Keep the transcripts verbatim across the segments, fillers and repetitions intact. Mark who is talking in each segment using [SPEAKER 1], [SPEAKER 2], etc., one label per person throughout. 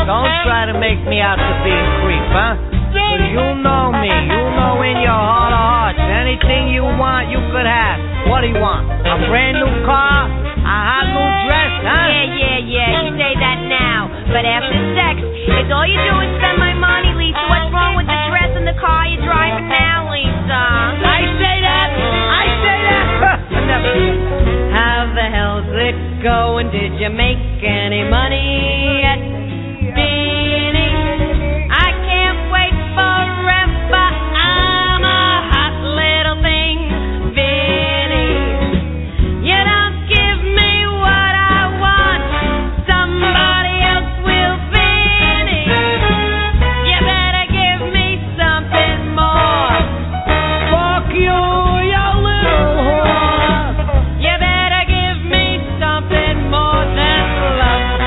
[SPEAKER 1] Don't try to make me out to be a creep, huh? Cause you know me, you know in your heart of hearts, anything you want, you could have. What do you want? A brand new car? A hot new dress, huh?
[SPEAKER 2] Yeah, yeah, yeah, you say that now. But after sex, if all you do is spend my money, Lisa, what's wrong with the dress and the car you're driving now, Lisa?
[SPEAKER 1] I say that! I say that! Never.
[SPEAKER 2] How the hell's it going? Did you make any money yet, Vinny? I can't wait forever. I'm a hot little thing, Vinny. You don't give me what I want, somebody else will, Vinny. You better give me something more.
[SPEAKER 1] Fuck you, you little whore.
[SPEAKER 2] You better give me something more than love.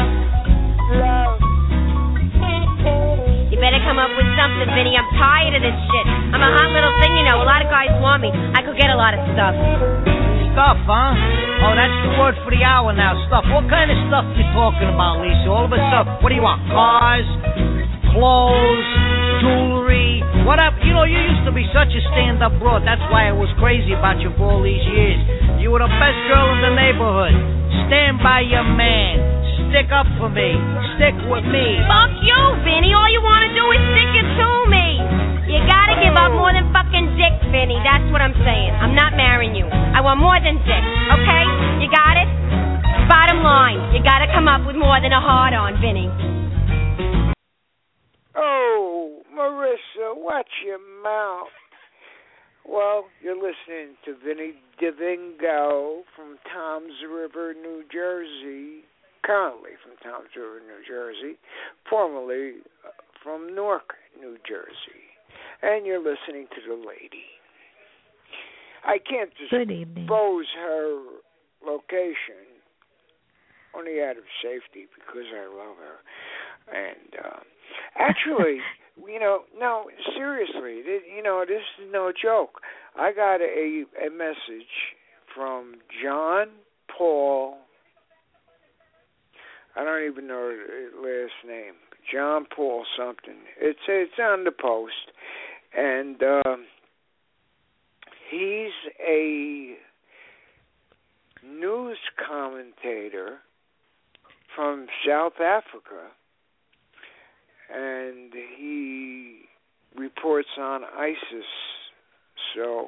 [SPEAKER 2] You better come up with something, Vinny. I'm tired of this shit. I'm a hot little thing, you know. A lot of guys want me. I could get a lot of stuff.
[SPEAKER 1] Stuff, huh? Oh, that's the word for the hour now, stuff. What kind of stuff you talking about, Lisa? All of a sudden, what do you want? Cars? Clothes? Jewelry? What up? You know, you used to be such a stand-up broad. That's why I was crazy about you for all these years. You were the best girl in the neighborhood. Stand by your man. Stick up for me. Stick with me.
[SPEAKER 2] Fuck you, Vinny. All you want to do is stick it to me. You gotta give up more than fucking dick, Vinny. That's what I'm saying. I'm not marrying you. I want more than dick, okay? You got it? Bottom line, you gotta come up with more than a hard-on, Vinny.
[SPEAKER 3] Oh, Marissa, watch your mouth. Well, you're listening to Vinny DeVingo from Toms River, New Jersey. Currently from Toms River, New Jersey. Formerly from Newark, New Jersey. And you're listening to the lady. I can't disclose her location, only out of safety because I love her. And uh, actually, you know, no, seriously, you know, this is no joke. I got a, a message from John Paul. I don't even know his last name. John Paul something. It's it's on the post. And um, he's a news commentator from South Africa, and he reports on ISIS. So,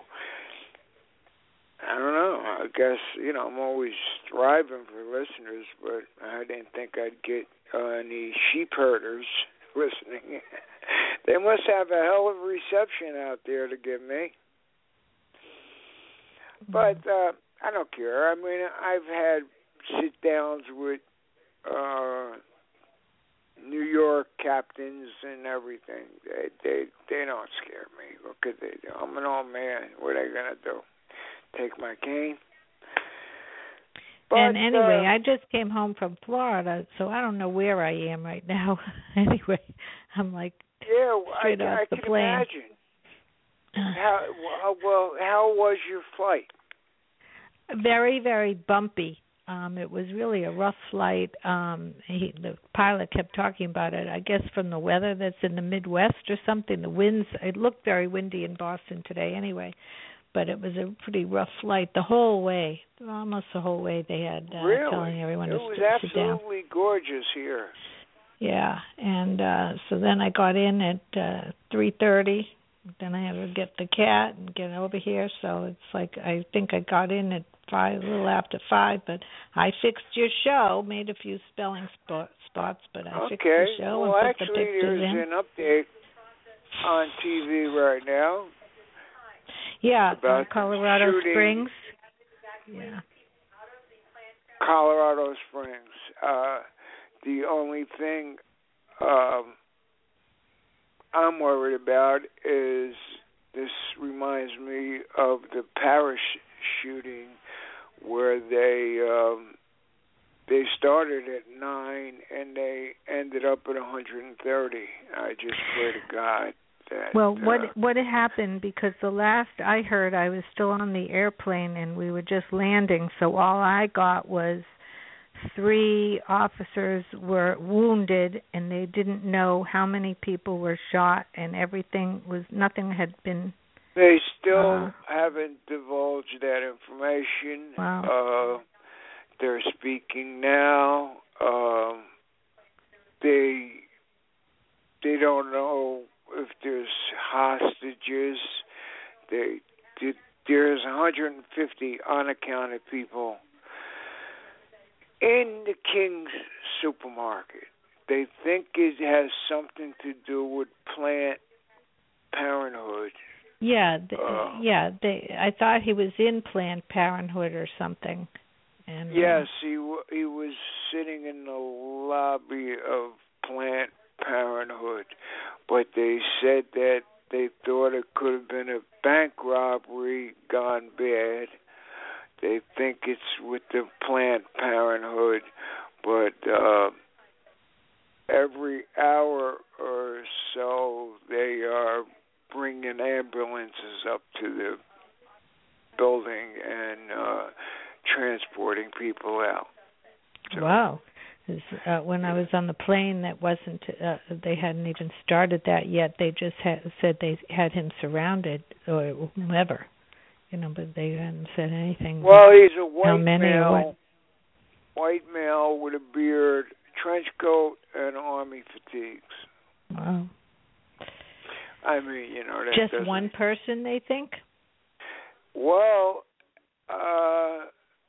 [SPEAKER 3] I don't know. I guess, you know, I'm always striving for listeners, but I didn't think I'd get uh, any sheep herders listening. They must have a hell of a reception out there to give me. But uh, I don't care. I mean, I've had sit-downs with uh, New York captains and everything. They, they they don't scare me. What could they do? I'm an old man. What are they going to do? Take my cane? But,
[SPEAKER 4] and anyway,
[SPEAKER 3] uh,
[SPEAKER 4] I just came home from Florida, so I don't know where I am right now. Anyway, I'm like
[SPEAKER 3] yeah,
[SPEAKER 4] straight
[SPEAKER 3] I,
[SPEAKER 4] off
[SPEAKER 3] I
[SPEAKER 4] the
[SPEAKER 3] can
[SPEAKER 4] plane.
[SPEAKER 3] imagine. How well? How was your flight?
[SPEAKER 4] Very, very bumpy. Um, it was really a rough flight. Um, he, the pilot kept talking about it. I guess from the weather that's in the Midwest or something. The winds. It looked very windy in Boston today, anyway. But it was a pretty rough flight the whole way, almost the whole way. They had uh,
[SPEAKER 3] really?
[SPEAKER 4] telling everyone
[SPEAKER 3] it
[SPEAKER 4] to
[SPEAKER 3] was
[SPEAKER 4] sit down.
[SPEAKER 3] absolutely gorgeous here.
[SPEAKER 4] Yeah, and uh, so then I got in at uh, three thirty. Then I had to get the cat and get over here. So it's like I think I got in at five, a little after five. But I fixed your show, made a few spelling spot, spots, but I
[SPEAKER 3] okay.
[SPEAKER 4] fixed the show
[SPEAKER 3] well,
[SPEAKER 4] and
[SPEAKER 3] actually,
[SPEAKER 4] put the pictures
[SPEAKER 3] there's
[SPEAKER 4] in.
[SPEAKER 3] an update on T V right now.
[SPEAKER 4] Yeah,
[SPEAKER 3] about
[SPEAKER 4] uh, Colorado
[SPEAKER 3] shooting
[SPEAKER 4] Springs. Yeah.
[SPEAKER 3] Colorado Springs. Uh, the only thing um, I'm worried about is this reminds me of the Paris shooting where they um, they started at nine and they ended up at one hundred thirty. I just pray to God. That,
[SPEAKER 4] well, what
[SPEAKER 3] uh,
[SPEAKER 4] what happened, because the last I heard, I was still on the airplane and we were just landing, so all I got was three officers were wounded, and they didn't know how many people were shot, and everything was nothing had been.
[SPEAKER 3] They still
[SPEAKER 4] uh,
[SPEAKER 3] haven't divulged that information.
[SPEAKER 4] Wow.
[SPEAKER 3] Uh, they're speaking now. Um, they they don't know if there's hostages. They did. There's one hundred fifty unaccounted people in the King's supermarket. They think it has something to do with Planned Parenthood.
[SPEAKER 4] Yeah, th-
[SPEAKER 3] uh,
[SPEAKER 4] yeah. They. I thought he was in Planned Parenthood or something. And
[SPEAKER 3] yes,
[SPEAKER 4] uh,
[SPEAKER 3] he w- he was sitting in the lobby of Planned Parenthood, but they said that they thought it could have been a bank robbery gone bad. They think it's with the Planned Parenthood, but uh, every hour or so they are bringing ambulances up to the building and uh, transporting people out. So,
[SPEAKER 4] wow. Uh, when I was on the plane, that wasn't. Uh, they hadn't even started that yet. They just had, said they had him surrounded, or whomever, you know. But they hadn't said anything.
[SPEAKER 3] Well, he's a white
[SPEAKER 4] how many
[SPEAKER 3] male,
[SPEAKER 4] or what?
[SPEAKER 3] white male with a beard, trench coat, and army fatigues.
[SPEAKER 4] Wow.
[SPEAKER 3] I mean, you know, that
[SPEAKER 4] just
[SPEAKER 3] doesn't...
[SPEAKER 4] one person, they think.
[SPEAKER 3] Well, uh,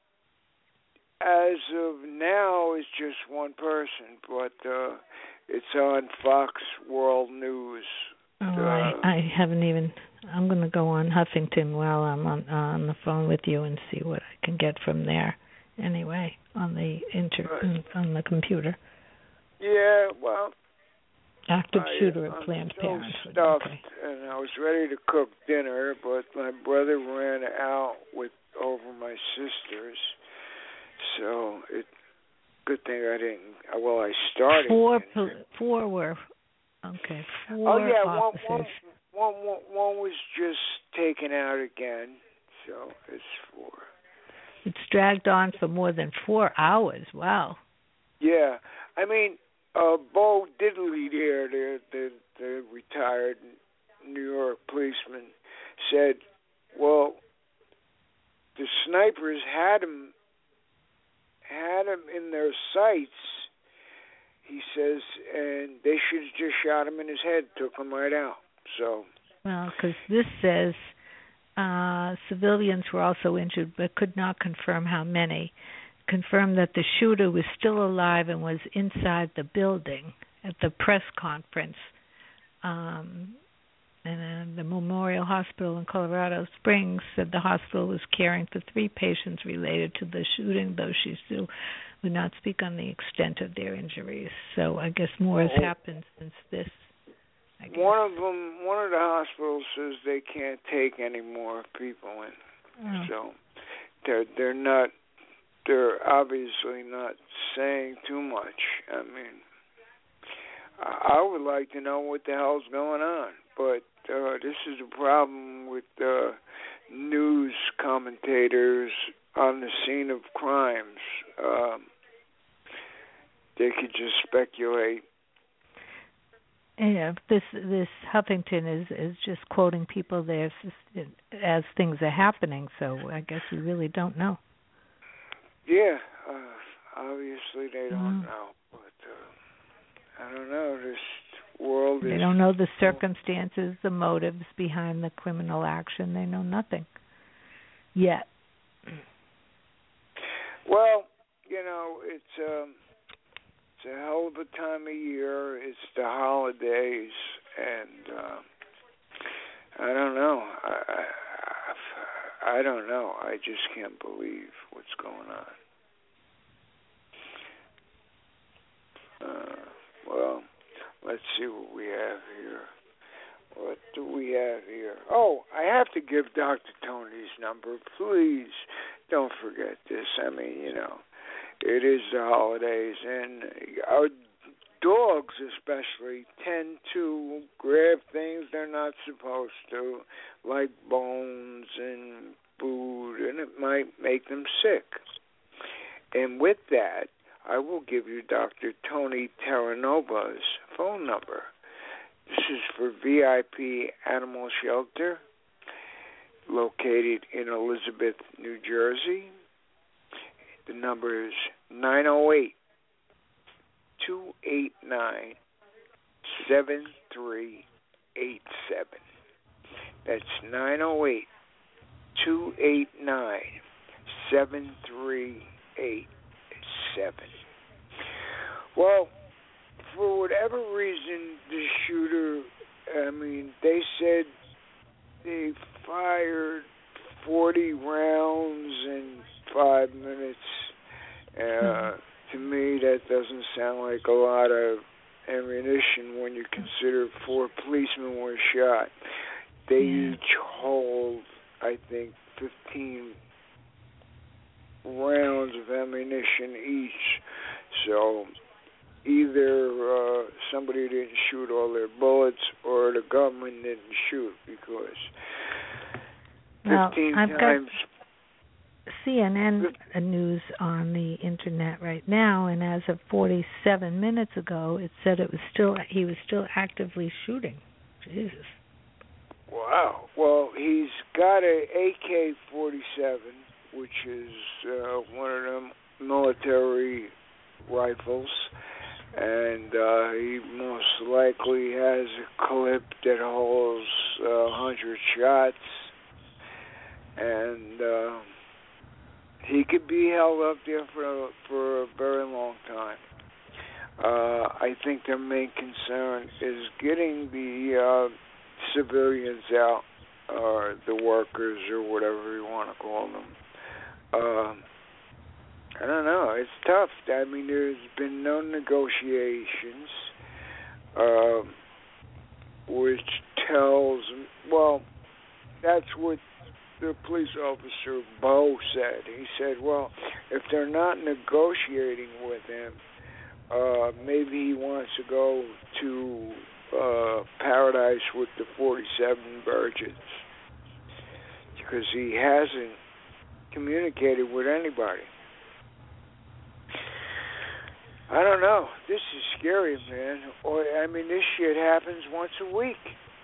[SPEAKER 3] as of now, it's just one person, but uh, it's on Fox World News.
[SPEAKER 4] Oh,
[SPEAKER 3] uh,
[SPEAKER 4] I, I haven't even. I'm going to go on Huffington while I'm on uh, on the phone with you and see what I can get from there. Anyway, on the inter
[SPEAKER 3] right.
[SPEAKER 4] on the computer.
[SPEAKER 3] Yeah, well.
[SPEAKER 4] Active
[SPEAKER 3] I,
[SPEAKER 4] shooter at
[SPEAKER 3] I'm
[SPEAKER 4] Planned
[SPEAKER 3] so
[SPEAKER 4] Parenthood.
[SPEAKER 3] stuffed,
[SPEAKER 4] Okay.
[SPEAKER 3] and I was ready to cook dinner, but my brother ran out with over my sisters. So it good thing I didn't. Well, I started.
[SPEAKER 4] Four, pol- four were okay. Four
[SPEAKER 3] oh yeah,
[SPEAKER 4] officers.
[SPEAKER 3] one, one, one, one was just taken out again. So it's four.
[SPEAKER 4] It's dragged on for more than four hours. Wow.
[SPEAKER 3] Yeah, I mean, uh, Bo Diddley there, the, the the retired New York policeman, said, "Well, the snipers had him." had him in their sights, he says, and they should have just shot him in his head, took him right out. So,
[SPEAKER 4] well, because this says uh, civilians were also injured, but could not confirm how many. Confirmed that the shooter was still alive and was inside the building at the press conference. Um, and uh, the Memorial Hospital in Colorado Springs said the hospital was caring for three patients related to the shooting, though she still would not speak on the extent of their injuries. So I guess more has happened since this. I guess.
[SPEAKER 3] One of them, one of the hospitals says they can't take any more people in.
[SPEAKER 4] Oh.
[SPEAKER 3] So they're they're not they're obviously not saying too much. I mean, I would like to know what the hell's going on, but uh, this is a problem with uh, news commentators on the scene of crimes. Um, they could just speculate.
[SPEAKER 4] Yeah, this this Huffington is is just quoting people there as things are happening. So I guess we really don't know.
[SPEAKER 3] Yeah, uh, obviously they don't
[SPEAKER 4] Mm.
[SPEAKER 3] know, but uh, I don't know. This world
[SPEAKER 4] They
[SPEAKER 3] is.
[SPEAKER 4] don't know the circumstances, the motives behind the criminal action. They know nothing yet.
[SPEAKER 3] Well, you know, it's um, it's a hell of a time of year. It's the holidays, and uh, I don't know. I, I I don't know. I just can't believe what's going on. Uh, well, let's see what we have here. What do we have here? Oh, I have to give Doctor Tony's number. Please don't forget this. I mean, you know, it is the holidays, and our dogs especially tend to grab things they're not supposed to, like bones and food, and it might make them sick. And with that, I will give you Doctor Tony Terranova's phone number. This is for V I P Animal Shelter, located in Elizabeth, New Jersey. The number is nine oh eight, two eight nine, seven three eight seven. That's nine oh eight, two eight nine, seven three eight seven. Well, for whatever reason, the shooter, I mean, they said they fired forty rounds in five minutes. Uh, mm-hmm. To me, that doesn't sound like a lot of ammunition when you consider four policemen were shot. They yeah. each hold, I think, fifteen rounds of ammunition each. So either uh, somebody didn't shoot all their bullets or the government didn't shoot, because fifteen
[SPEAKER 4] well, I've
[SPEAKER 3] times...
[SPEAKER 4] Got C N N news on the internet right now, and as of forty-seven minutes ago, it said it was still he was still actively shooting. Jesus.
[SPEAKER 3] Wow. Well, he's got a A K forty-seven, which is uh, one of them military rifles, and uh, he most likely has a clip that holds uh, one hundred shots, and uh, he could be held up there for, for a very long time. Uh, I think their main concern is getting the uh, civilians out, or the workers, or whatever you want to call them. Uh, I don't know. It's tough. I mean, there's been no negotiations, uh, which tells, well, that's what the police officer, Bo, said. He said, well, if they're not negotiating with him, uh, maybe he wants to go to uh, paradise with the forty-seven virgins, because he hasn't communicated with anybody. I don't know. This is scary, man. Or, I mean, this shit happens once a week.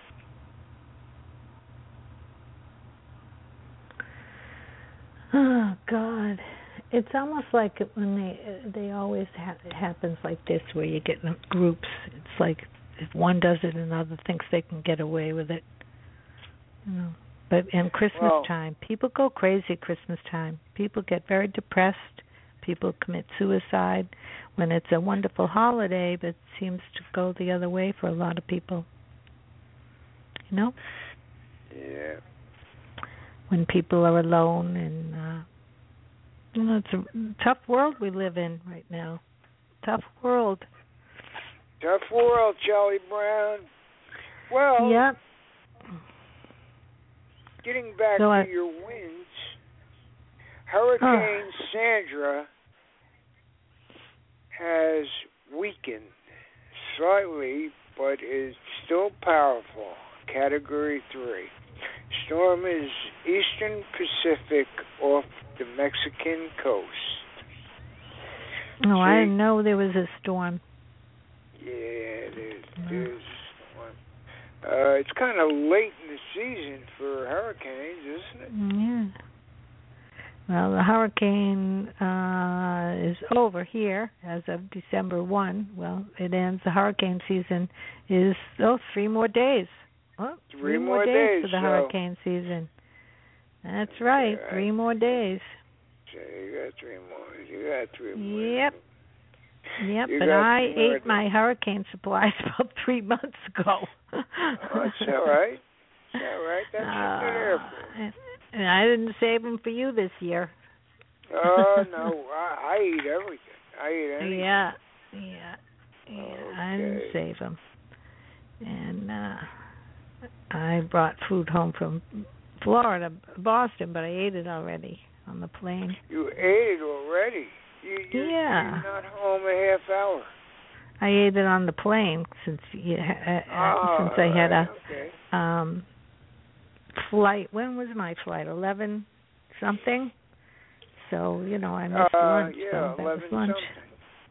[SPEAKER 4] Oh God, it's almost like when they they always ha- it happens like this, where you get in groups. It's like if one does it, another thinks they can get away with it. You know. But in Christmas
[SPEAKER 3] well,
[SPEAKER 4] time, people go crazy. Christmas time, people get very depressed. People commit suicide when it's a wonderful holiday, but it seems to go the other way for a lot of people. You know?
[SPEAKER 3] Yeah.
[SPEAKER 4] When people are alone, and uh, you know, it's a tough world we live in right now. Tough world.
[SPEAKER 3] Tough world, Charlie Brown. Well,
[SPEAKER 4] yep.
[SPEAKER 3] Getting back
[SPEAKER 4] so
[SPEAKER 3] to
[SPEAKER 4] I,
[SPEAKER 3] your winds, Hurricane
[SPEAKER 4] uh,
[SPEAKER 3] Sandra has weakened slightly, but is still powerful. Category three. Storm is eastern Pacific off the Mexican coast.
[SPEAKER 4] No,
[SPEAKER 3] See,
[SPEAKER 4] I didn't know there was a storm.
[SPEAKER 3] Yeah, there's, there's one. Uh, it's kind of late in the season for hurricanes, isn't it?
[SPEAKER 4] Yeah. Well, the hurricane uh, is over here as of December first. Well, it ends. The hurricane season is, oh, three more days. Oh,
[SPEAKER 3] three,
[SPEAKER 4] three
[SPEAKER 3] more,
[SPEAKER 4] more days,
[SPEAKER 3] days
[SPEAKER 4] for the
[SPEAKER 3] so.
[SPEAKER 4] hurricane season. That's right,
[SPEAKER 3] right,
[SPEAKER 4] three more days.
[SPEAKER 3] So you got three more. You got three more.
[SPEAKER 4] Yep. Yep,
[SPEAKER 3] you
[SPEAKER 4] but I
[SPEAKER 3] more.
[SPEAKER 4] ate my hurricane supplies about three months ago.
[SPEAKER 3] Oh, it's all right. It's all right. That's
[SPEAKER 4] uh,
[SPEAKER 3] what they're there for.
[SPEAKER 4] And I didn't save them for you this year.
[SPEAKER 3] Oh, no. I, I eat everything. I eat anything.
[SPEAKER 4] Yeah. Yeah. Yeah.
[SPEAKER 3] Okay.
[SPEAKER 4] I didn't save them. And uh, I brought food home from Florida, Boston, but I ate it already on the plane.
[SPEAKER 3] You ate it already? You, you,
[SPEAKER 4] yeah.
[SPEAKER 3] You're not home a half hour.
[SPEAKER 4] I ate it on the plane since you, uh,
[SPEAKER 3] oh,
[SPEAKER 4] since I had a
[SPEAKER 3] okay.
[SPEAKER 4] um, flight. When was my flight? Eleven something. So you know I missed
[SPEAKER 3] uh,
[SPEAKER 4] lunch.
[SPEAKER 3] Yeah,
[SPEAKER 4] so that
[SPEAKER 3] eleven
[SPEAKER 4] was lunch.
[SPEAKER 3] something.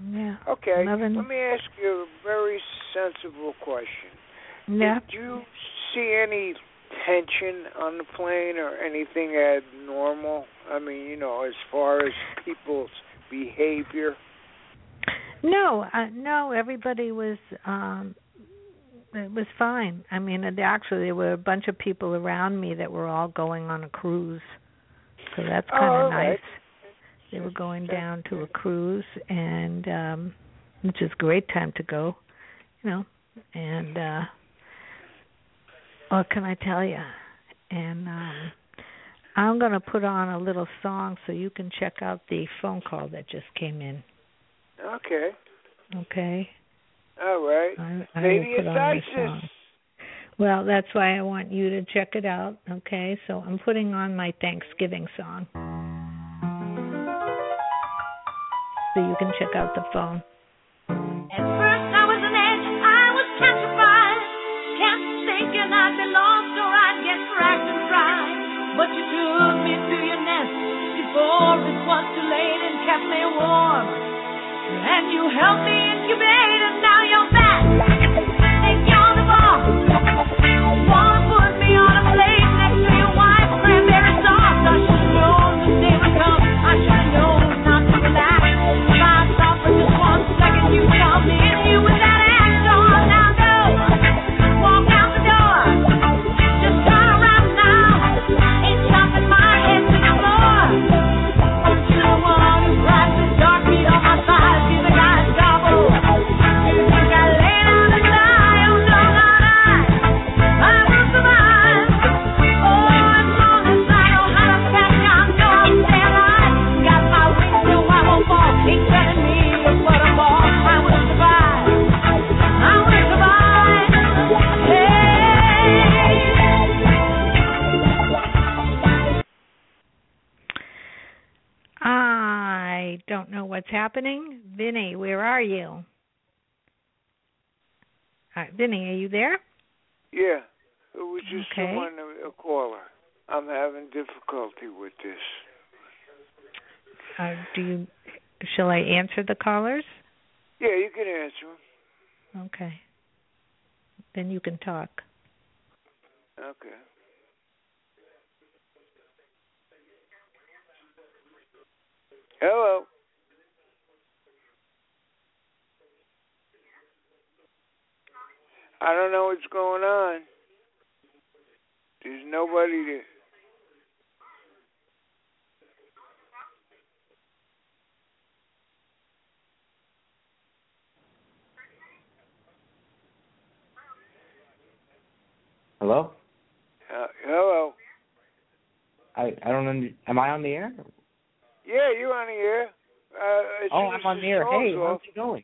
[SPEAKER 4] Yeah.
[SPEAKER 3] Okay.
[SPEAKER 4] Loving...
[SPEAKER 3] Let me ask you a very sensible question.
[SPEAKER 4] Yeah.
[SPEAKER 3] Did you see any tension on the plane or anything abnormal? I mean, you know, as far as people's behavior.
[SPEAKER 4] No, uh, no. Everybody was. Um, it was fine. I mean, and actually, there were a bunch of people around me that were all going on a cruise, so that's kind of
[SPEAKER 3] oh,
[SPEAKER 4] nice.
[SPEAKER 3] right.
[SPEAKER 4] They were going down to a cruise, and um, which is a great time to go, you know. And uh, what can I tell you? And um, I'm going to put on a little song so you can check out the phone call that just came in.
[SPEAKER 3] Okay.
[SPEAKER 4] Okay.
[SPEAKER 3] All right.
[SPEAKER 4] I, I
[SPEAKER 3] Maybe
[SPEAKER 4] will put
[SPEAKER 3] it's
[SPEAKER 4] on the
[SPEAKER 3] ISIS.
[SPEAKER 4] song. Well, that's why I want you to check it out. Okay, so I'm putting on my Thanksgiving song. So you can check out the phone.
[SPEAKER 5] At first I was an edge, I was petrified, kept thinking I'd be lost or I'd get cracked and fried. But you took me to your nest before it was too late and kept me warm. And you helped me incubate and now you're back. Think you're the boss. Wanna put me on a plate next to your wife's cranberry sauce. I should've known the day would come. I should've known not to relax. You tell me and you with that act on. Now go, walk out the door. Just turn around now. Ain't stopping my head to the floor. You're the one who cries the dark beat on my thighs. You're the guy's gobble. You think I lay down and die? Oh no, not I. I will survive. Oh, as long as I know how to pack, I know I'll stay alive. Got my wings so I won't fall. Ain't telling me a butterball.
[SPEAKER 4] I don't know what's happening. Vinny, where are you? Uh, Vinny, are you there?
[SPEAKER 3] Yeah, it was just
[SPEAKER 4] okay.
[SPEAKER 3] someone, a caller. I'm having difficulty with this.
[SPEAKER 4] Uh, do you? Shall I answer the callers?
[SPEAKER 3] Yeah, you can answer them.
[SPEAKER 4] Okay. Then you can talk.
[SPEAKER 3] Okay. Hello. I don't know what's going on. There's nobody there.
[SPEAKER 6] Hello?
[SPEAKER 3] Uh, hello.
[SPEAKER 6] I I don't under, am I on the air?
[SPEAKER 3] Yeah, you're on the air. Uh,
[SPEAKER 6] oh, I'm on the air. Hey,
[SPEAKER 3] off.
[SPEAKER 6] how's it going?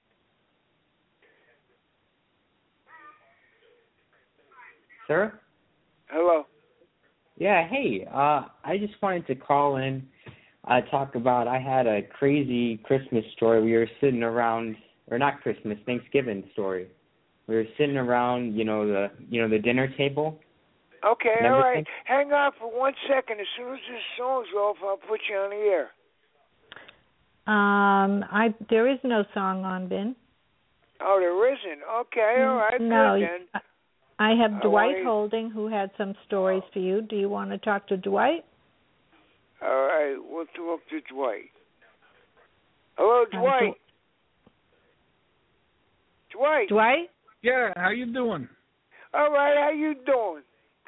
[SPEAKER 6] Sir?
[SPEAKER 3] Hello.
[SPEAKER 6] Yeah, hey. Uh, I just wanted to call in, uh, talk about. I had a crazy Christmas story. We were sitting around, or not Christmas, Thanksgiving story. We were sitting around, you know, the you know the dinner table.
[SPEAKER 3] Okay, all right. Hang on for one second. As soon as this song's off, I'll put you on the air.
[SPEAKER 4] Um, I there is no song on, Ben.
[SPEAKER 3] Oh, there isn't. Okay, all right.
[SPEAKER 4] No,
[SPEAKER 3] good, then.
[SPEAKER 4] I have Dwight
[SPEAKER 3] right.
[SPEAKER 4] Holding, who had some stories for you. Do you want to talk to Dwight?
[SPEAKER 3] All right, we'll talk to Dwight. Hello, Dwight.
[SPEAKER 4] Uh,
[SPEAKER 3] Dw- Dwight.
[SPEAKER 4] Dwight?
[SPEAKER 7] Yeah, how you doing?
[SPEAKER 3] All right, how you doing?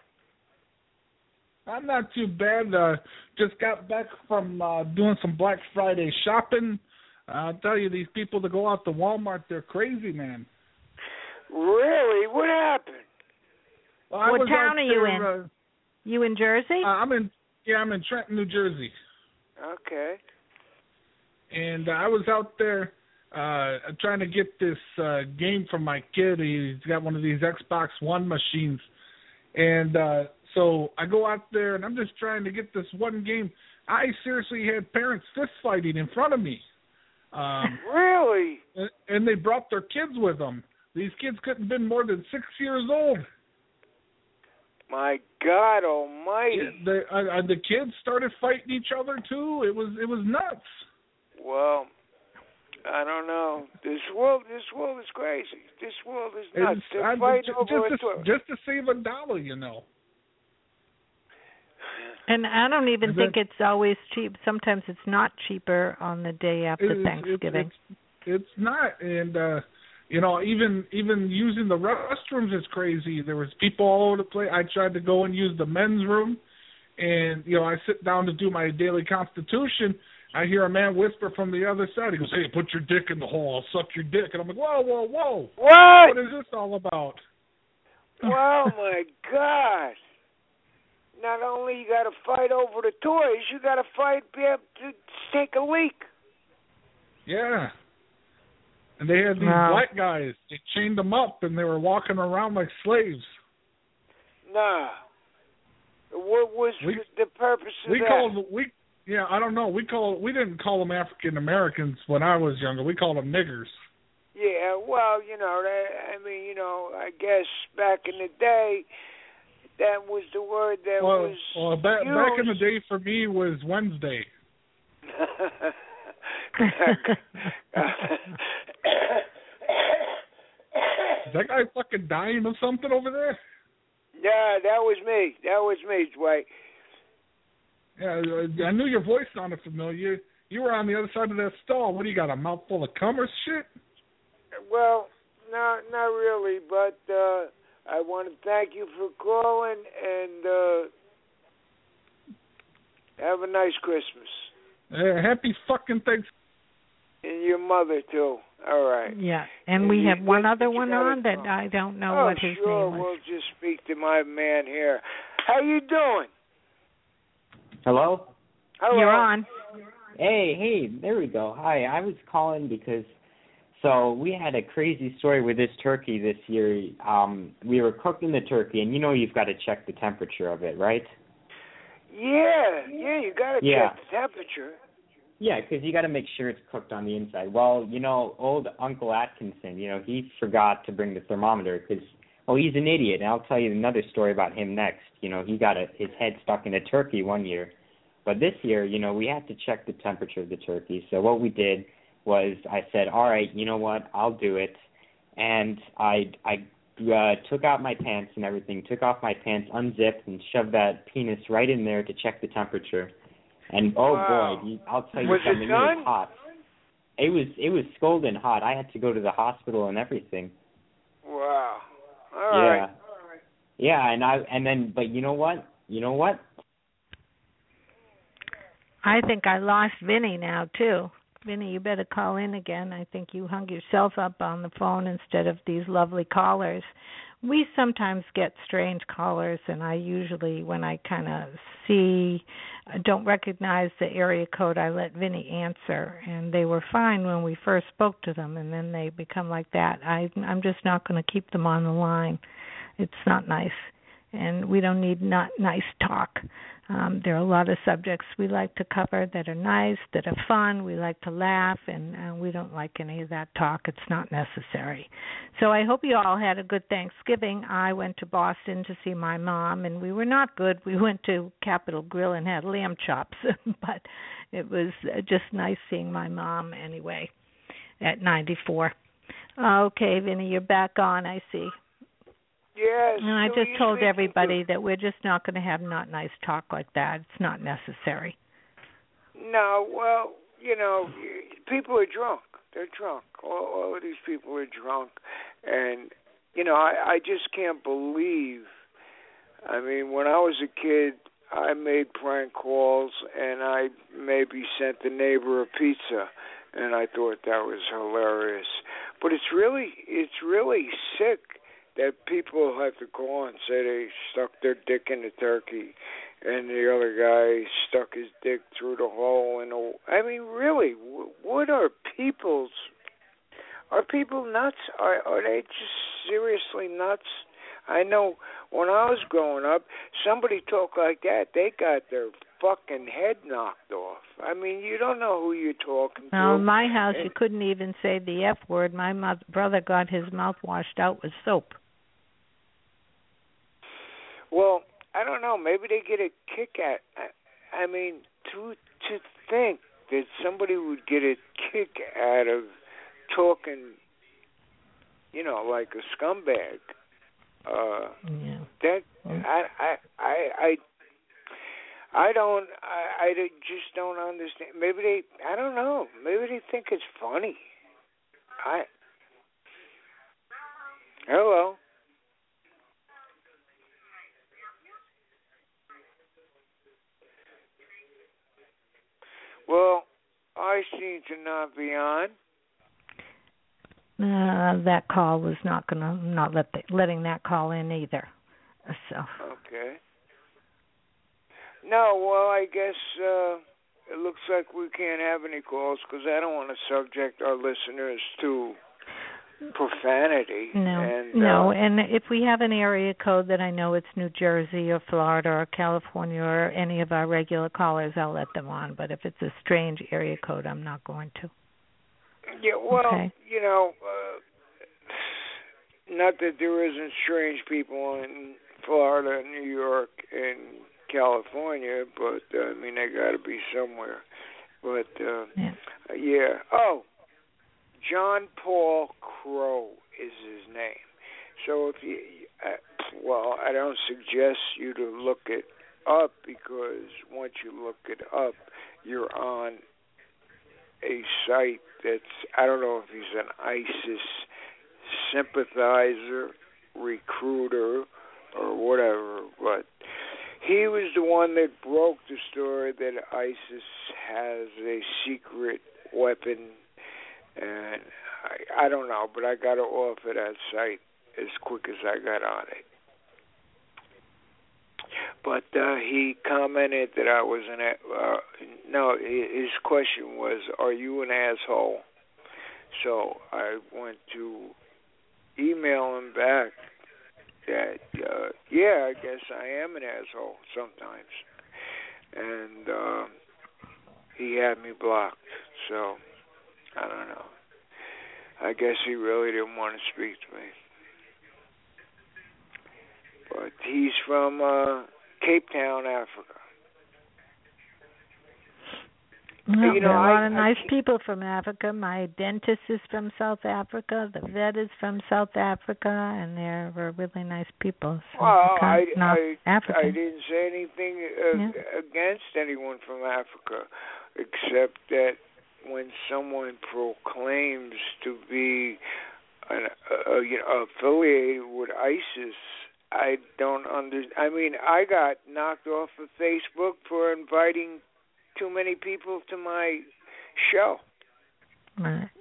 [SPEAKER 7] I'm not too bad. Uh, just got back from uh, doing some Black Friday shopping. I'll tell you, these people that go out to Walmart, they're crazy, man.
[SPEAKER 3] Really? What happened?
[SPEAKER 7] Well, I
[SPEAKER 4] what
[SPEAKER 7] was
[SPEAKER 4] town are you
[SPEAKER 7] there,
[SPEAKER 4] in?
[SPEAKER 7] Uh,
[SPEAKER 4] you in Jersey?
[SPEAKER 7] uh, I'm in. Yeah, I'm in Trenton, New Jersey.
[SPEAKER 3] Okay.
[SPEAKER 7] And uh, I was out there uh, trying to get this uh, game for my kid. He's got one of these Xbox One machines, and uh, so I go out there and I'm just trying to get this one game. I seriously had parents fist fighting in front of me. Um,
[SPEAKER 3] really?
[SPEAKER 7] And they brought their kids with them. These kids couldn't have been more than six years old.
[SPEAKER 3] My God Almighty!
[SPEAKER 7] Yeah, the uh, the kids started fighting each other too. It was it was nuts.
[SPEAKER 3] Well, I don't know. This world, this world is crazy. This world is nuts.
[SPEAKER 7] It's,
[SPEAKER 3] They're
[SPEAKER 7] I,
[SPEAKER 3] fighting
[SPEAKER 7] just,
[SPEAKER 3] over
[SPEAKER 7] just,
[SPEAKER 3] a
[SPEAKER 7] to, just to save a dollar, you know.
[SPEAKER 4] And I don't even
[SPEAKER 7] And
[SPEAKER 4] think
[SPEAKER 7] then-
[SPEAKER 4] it's always cheap. Sometimes it's not cheaper on the day after
[SPEAKER 7] It's,
[SPEAKER 4] Thanksgiving.
[SPEAKER 7] It's, it's, it's not, and uh, you know, even even using the restrooms is crazy. There was people all over the place. I tried to go and use the men's room, and you know, I sit down to do my daily constitution. I hear a man whisper from the other side. He goes, "Hey, put your dick in the hole. I'll suck your dick." And I'm like, "Whoa, whoa, whoa!
[SPEAKER 3] What?
[SPEAKER 7] What is this all about?"
[SPEAKER 3] Oh my God! Not only you got to fight over the toys, you got to fight be able to take a leak.
[SPEAKER 7] Yeah. And they had these
[SPEAKER 4] Wow.
[SPEAKER 7] black guys. They chained them up, and they were walking around like slaves.
[SPEAKER 3] Nah. What was
[SPEAKER 7] We-
[SPEAKER 3] the purpose of
[SPEAKER 7] We
[SPEAKER 3] that?
[SPEAKER 7] called we yeah I don't know we call we didn't call them African Americans when I was younger. We called them niggers.
[SPEAKER 3] Yeah, well, you know, that, I mean, you know, I guess back in the day, that was the word that
[SPEAKER 7] well,
[SPEAKER 3] was
[SPEAKER 7] well back
[SPEAKER 3] used.
[SPEAKER 7] back in the day for me was Wednesday. Is that guy fucking dying of something over there?
[SPEAKER 3] Yeah, that was me. That was me, Dwight.
[SPEAKER 7] Yeah, I knew your voice sounded familiar. You were on the other side of that stall. What do you got, a mouthful of cum or shit?
[SPEAKER 3] Well, no, not really, but uh, I want to thank you for calling and uh, have a nice Christmas.
[SPEAKER 7] Uh, happy fucking Thanksgiving.
[SPEAKER 3] And your mother, too. All right.
[SPEAKER 4] Yeah, and
[SPEAKER 3] And
[SPEAKER 4] we
[SPEAKER 3] you-
[SPEAKER 4] have one
[SPEAKER 3] what-
[SPEAKER 4] other
[SPEAKER 3] what you
[SPEAKER 4] one
[SPEAKER 3] gotta
[SPEAKER 4] on that
[SPEAKER 3] know?
[SPEAKER 4] I don't know
[SPEAKER 3] oh,
[SPEAKER 4] what his
[SPEAKER 3] sure.
[SPEAKER 4] name was.
[SPEAKER 3] We'll just speak to my man here. How you doing?
[SPEAKER 6] Hello?
[SPEAKER 3] Hello.
[SPEAKER 4] You're on.
[SPEAKER 6] Hey, hey, there we go. Hi, I was calling because so we had a crazy story with this turkey this year. Um, we were cooking the turkey, and you know you've got to check the temperature of it, right?
[SPEAKER 3] Yeah, yeah, you got to
[SPEAKER 6] Yeah.
[SPEAKER 3] check the temperature.
[SPEAKER 6] Yeah, because you got to make sure it's cooked on the inside. Well, you know, old Uncle Atkinson, you know, he forgot to bring the thermometer because, well, he's an idiot. And I'll tell you another story about him next. You know, he got a, his head stuck in a turkey one year. But this year, you know, we had to check the temperature of the turkey. So what we did was I said, all right, you know what, I'll do it. And I I uh, took out my pants and everything, took off my pants, unzipped, and shoved that penis right in there to check the temperature. And oh
[SPEAKER 3] Wow.
[SPEAKER 6] boy, you- I'll tell you
[SPEAKER 3] Was it
[SPEAKER 6] something. It
[SPEAKER 3] done?
[SPEAKER 6] was hot. It was it was scalding hot. I had to go to the hospital and everything.
[SPEAKER 3] Wow. All
[SPEAKER 6] yeah.
[SPEAKER 3] right.
[SPEAKER 6] Yeah, and I and then but you know what? You know what?
[SPEAKER 4] I think I lost Vinny now too. Vinny, you better call in again. I think you hung yourself up on the phone instead of these lovely callers. We sometimes get strange callers, and I usually, when I kind of see, I don't recognize the area code, I let Vinny answer. And they were fine when we first spoke to them, and then they become like that. I, I'm just not going to keep them on the line. It's not nice, and we don't need not nice talk. Um, there are a lot of subjects we like to cover that are nice, that are fun. We like to laugh, and, and we don't like any of that talk. It's not necessary. So I hope you all had a good Thanksgiving. I went to Boston to see my mom, and we were not good. We went to Capitol Grill and had lamb chops, but it was just nice seeing my mom anyway at ninety-four. Okay, Vinny, you're back on, I see.
[SPEAKER 3] Yes.
[SPEAKER 4] And I
[SPEAKER 3] who are
[SPEAKER 4] just
[SPEAKER 3] you
[SPEAKER 4] told
[SPEAKER 3] speaking
[SPEAKER 4] everybody
[SPEAKER 3] to?
[SPEAKER 4] that we're just not going to have not nice talk like that. It's not necessary.
[SPEAKER 3] No, well, you know, people are drunk. They're drunk. All, all of these people are drunk. And, you know, I, I just can't believe. I mean, when I was a kid, I made prank calls and I maybe sent the neighbor a pizza. And I thought that was hilarious. But it's really, it's really sick that people have to call and say they stuck their dick in the turkey, and the other guy stuck his dick through the hole in the. I mean, really, what are people's? Are people nuts? Are are they just seriously nuts? I know when I was growing up, somebody talked like that, they got their fucking head knocked off. I mean, you don't know who you're talking to.
[SPEAKER 4] Now, in my house,
[SPEAKER 3] and,
[SPEAKER 4] you couldn't even say the F word. My mo- brother got his mouth washed out with soap.
[SPEAKER 3] Well, I don't know. Maybe they get a kick at. I, I mean, to to think that somebody would get a kick out of talking, you know, like a scumbag. Uh,
[SPEAKER 4] Yeah.
[SPEAKER 3] that
[SPEAKER 4] Mm.
[SPEAKER 3] I I I I I don't I, I just don't understand. Maybe they I don't know. Maybe they think it's funny. I hello. Well, I seem to not be on.
[SPEAKER 4] Uh, that call was not gonna not let the, letting that call in either. So
[SPEAKER 3] Okay. No, well, I guess uh, it looks like we can't have any calls because I don't want to subject our listeners to profanity.
[SPEAKER 4] no,
[SPEAKER 3] and,
[SPEAKER 4] no.
[SPEAKER 3] Uh,
[SPEAKER 4] And if we have an area code that I know it's New Jersey or Florida or California or any of our regular callers, I'll let them on. But if it's a strange area code, I'm not going to.
[SPEAKER 3] yeah, well,
[SPEAKER 4] Okay.
[SPEAKER 3] you know, uh, not that there isn't strange people in Florida, New York, and California, but uh, I mean they got to be somewhere. But uh,
[SPEAKER 4] Yeah.
[SPEAKER 3] yeah. Oh, John Paul Crow is his name. So if you, uh, well, I don't suggest you to look it up because once you look it up, you're on a site that's, I don't know if he's an ISIS sympathizer, recruiter, or whatever, but he was the one that broke the story that ISIS has a secret weapon, and I, I don't know, but I got it off of that site as quick as I got on it. But uh, he commented that I was an, uh, no, his question was, are you an asshole? So I went to email him back that, uh, yeah, I guess I am an asshole sometimes. And uh, he had me blocked. So, I don't know. I guess he really didn't want to speak to me. But he's from uh, Cape Town, Africa.
[SPEAKER 4] Well,
[SPEAKER 3] You know,
[SPEAKER 4] there are a lot
[SPEAKER 3] I-
[SPEAKER 4] of
[SPEAKER 3] I
[SPEAKER 4] nice
[SPEAKER 3] keep-
[SPEAKER 4] people from Africa. My dentist is from South Africa. The vet is from South Africa, and they're uh, really nice people. So
[SPEAKER 3] Well,
[SPEAKER 4] you
[SPEAKER 3] I,
[SPEAKER 4] can't knock
[SPEAKER 3] I,
[SPEAKER 4] African.
[SPEAKER 3] I didn't say anything uh,
[SPEAKER 4] Yeah.
[SPEAKER 3] against anyone from Africa, except that when someone proclaims to be an, uh, you know, affiliated with ISIS, I don't under. I mean, I got knocked off of Facebook for inviting too many people to my show.
[SPEAKER 4] Right.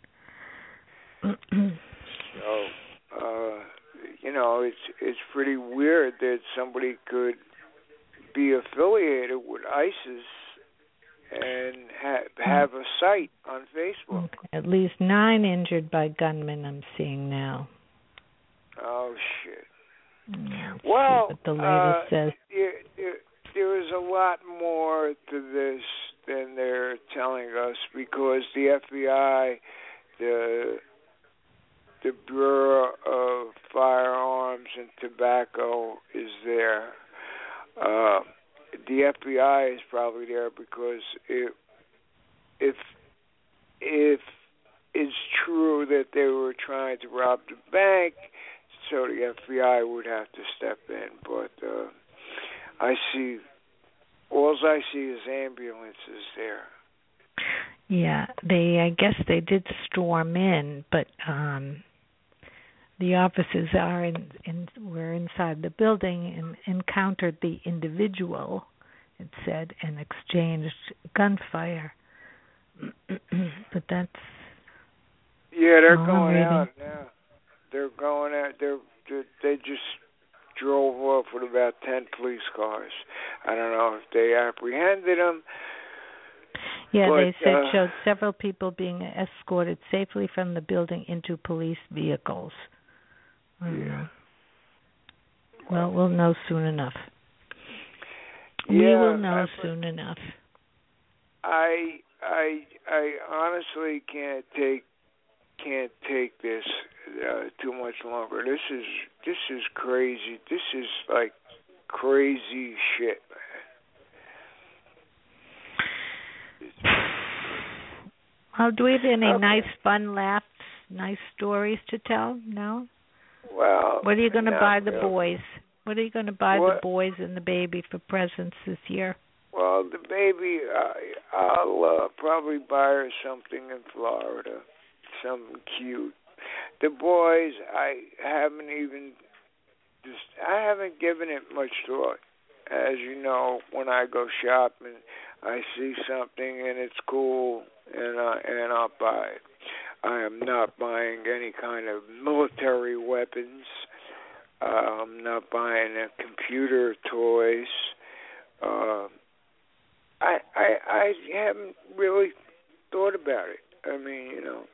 [SPEAKER 3] So, uh, you know, it's it's pretty weird that somebody could be affiliated with ISIS and ha- have a site on Facebook.
[SPEAKER 4] Okay. At least nine injured by gunmen I'm seeing now.
[SPEAKER 3] Oh shit.
[SPEAKER 4] Yeah, let's
[SPEAKER 3] Well,
[SPEAKER 4] see what the latest
[SPEAKER 3] uh,
[SPEAKER 4] says.
[SPEAKER 3] there, there, there is a lot more to this than they're telling us because the F B I, the the Bureau of Firearms and Tobacco is there. Uh, the F B I is probably there because it, if if it's true that they were trying to rob the bank, so the F B I would have to step in. But uh, I see, all I see is ambulances there.
[SPEAKER 4] Yeah, they. I guess they did storm in, but um, the officers are in, in. Were inside the building and encountered the individual. It said and exchanged gunfire. But that's.
[SPEAKER 3] Yeah, they're
[SPEAKER 4] all I'm
[SPEAKER 3] going
[SPEAKER 4] reading.
[SPEAKER 3] out now. They're going out. They're, they're they just drove off with about ten police cars. I don't know if they apprehended them.
[SPEAKER 4] Yeah,
[SPEAKER 3] but,
[SPEAKER 4] they said
[SPEAKER 3] uh,
[SPEAKER 4] showed several people being escorted safely from the building into police vehicles. I don't
[SPEAKER 3] Yeah.
[SPEAKER 4] know. Well, we'll know soon enough. We
[SPEAKER 3] Yeah,
[SPEAKER 4] will know
[SPEAKER 3] I-
[SPEAKER 4] soon enough.
[SPEAKER 3] I I I honestly can't take can't take this uh, too much longer. This is this is crazy. This is like crazy shit, man.
[SPEAKER 4] Oh, do we have any
[SPEAKER 3] Okay.
[SPEAKER 4] nice, fun laughs, nice stories to tell? No?
[SPEAKER 3] Well,
[SPEAKER 4] What are you going to
[SPEAKER 3] not
[SPEAKER 4] buy the
[SPEAKER 3] really.
[SPEAKER 4] boys? What are you going to buy
[SPEAKER 3] What?
[SPEAKER 4] the boys and the baby for presents this year?
[SPEAKER 3] Well, the baby, I, I'll uh, probably buy her something in Florida, something cute. The boys, I haven't even, just, I haven't given it much thought. As you know, when I go shopping, I see something and it's cool, and I and I'll buy it. I am not buying any kind of military weapons. Uh, I'm not buying uh, computer toys. Uh, I, I I haven't really thought about it. I mean, you know,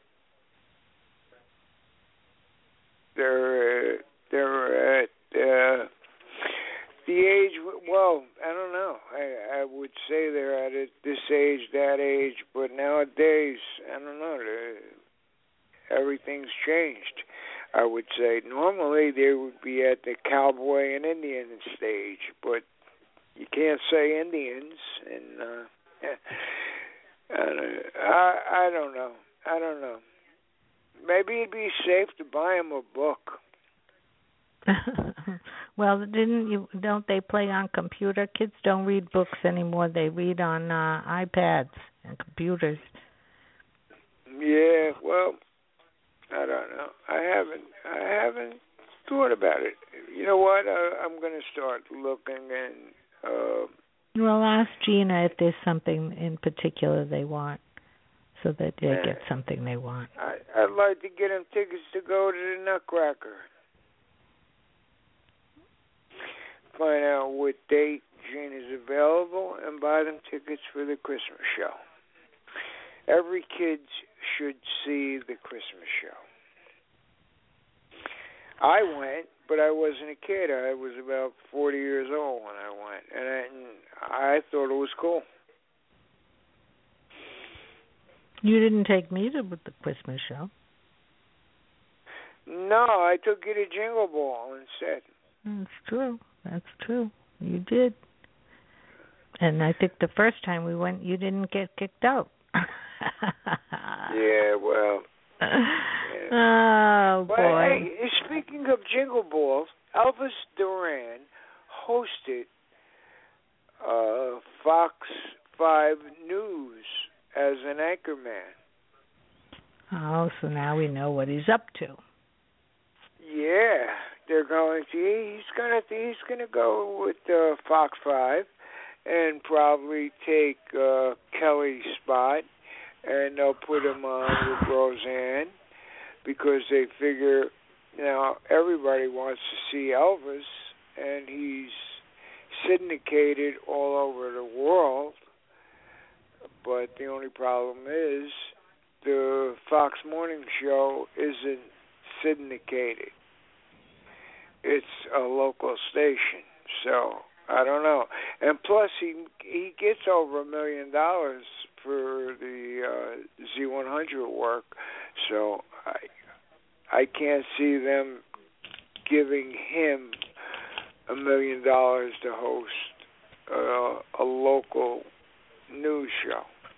[SPEAKER 3] they're uh, they're at uh, the age. Well, I don't know. I I would say they're at it, this age, that age, but nowadays, I don't know. Everything's changed. I would say normally they would be at the cowboy and Indian stage, but you can't say Indians, and uh, I, don't, I I don't know. I don't know. Maybe it'd be safe to buy them a book.
[SPEAKER 4] Well, didn't you? Don't they play on computer? Kids don't read books anymore. They read on uh, iPads and computers.
[SPEAKER 3] Yeah, well, I don't know. I haven't. I haven't thought about it. You know what? I, I'm going to start looking and. Uh,
[SPEAKER 4] Well, ask Gina if there's something in particular they want, so that they
[SPEAKER 3] Yeah.
[SPEAKER 4] get something they want.
[SPEAKER 3] I, I'd like to get them tickets to go to the Nutcracker. Find out what date Gina's available and buy them tickets for the Christmas show. Every kid should see the Christmas show. I went, but I wasn't a kid. I was about forty years old when I went, and I, and I thought it was cool.
[SPEAKER 4] You didn't take me to the Christmas show.
[SPEAKER 3] No, I took you to Jingle Ball instead.
[SPEAKER 4] That's true. That's true. You did. And I think the first time we went, you didn't get kicked out.
[SPEAKER 3] Yeah, well.
[SPEAKER 4] Oh,
[SPEAKER 3] But
[SPEAKER 4] boy.
[SPEAKER 3] hey, speaking of Jingle Balls, Elvis Duran hosted uh, Fox five News as an anchorman.
[SPEAKER 4] Oh, so now we know what he's up to.
[SPEAKER 3] Yeah, they're going to. He's gonna. He's gonna go with uh, Fox Five, and probably take uh, Kelly's spot, and they'll put him on with Roseanne, because they figure, you know, everybody wants to see Elvis, and he's syndicated all over the world. But the only problem is the Fox Morning Show isn't syndicated. It's a local station, so I don't know. And plus, he he gets over a million dollars for the uh, Z one hundred work, so I I can't see them giving him a million dollars to host uh, a local news show.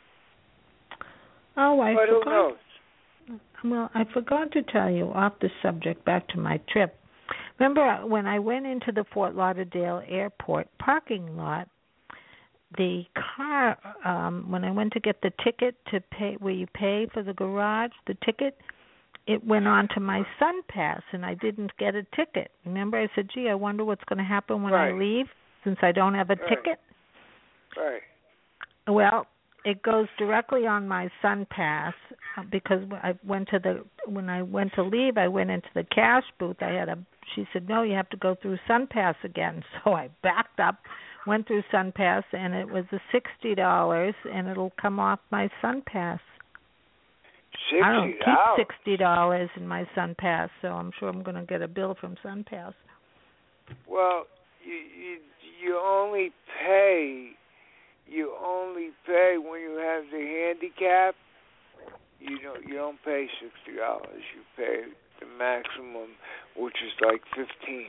[SPEAKER 4] Oh, I
[SPEAKER 3] But who
[SPEAKER 4] forgot.
[SPEAKER 3] knows?
[SPEAKER 4] Well, I forgot to tell you, off the subject, back to my trip. Remember when I went into the Fort Lauderdale airport parking lot, the car, um, when I went to get the ticket to pay, where you pay for the garage, the ticket, it went on to my SunPass, and I didn't get a ticket. Remember, I said, gee, I wonder what's going to happen when
[SPEAKER 3] Right.
[SPEAKER 4] I leave, since I don't have a
[SPEAKER 3] Right.
[SPEAKER 4] ticket.
[SPEAKER 3] Right.
[SPEAKER 4] Well, it goes directly on my SunPass uh, because I went to the when I went to leave, I went into the cash booth. I had a she said, "No, you have to go through SunPass again." So I backed up, went through SunPass, and it was a sixty dollars, and it'll come off my SunPass.
[SPEAKER 3] Sixty
[SPEAKER 4] I don't keep
[SPEAKER 3] dollars.
[SPEAKER 4] sixty dollars in my SunPass, so I'm sure I'm going to get a bill from SunPass.
[SPEAKER 3] Well, you you you only pay you only pay when you have the handicap. You don't you don't pay sixty dollars. You pay the maximum, which is like fifteen.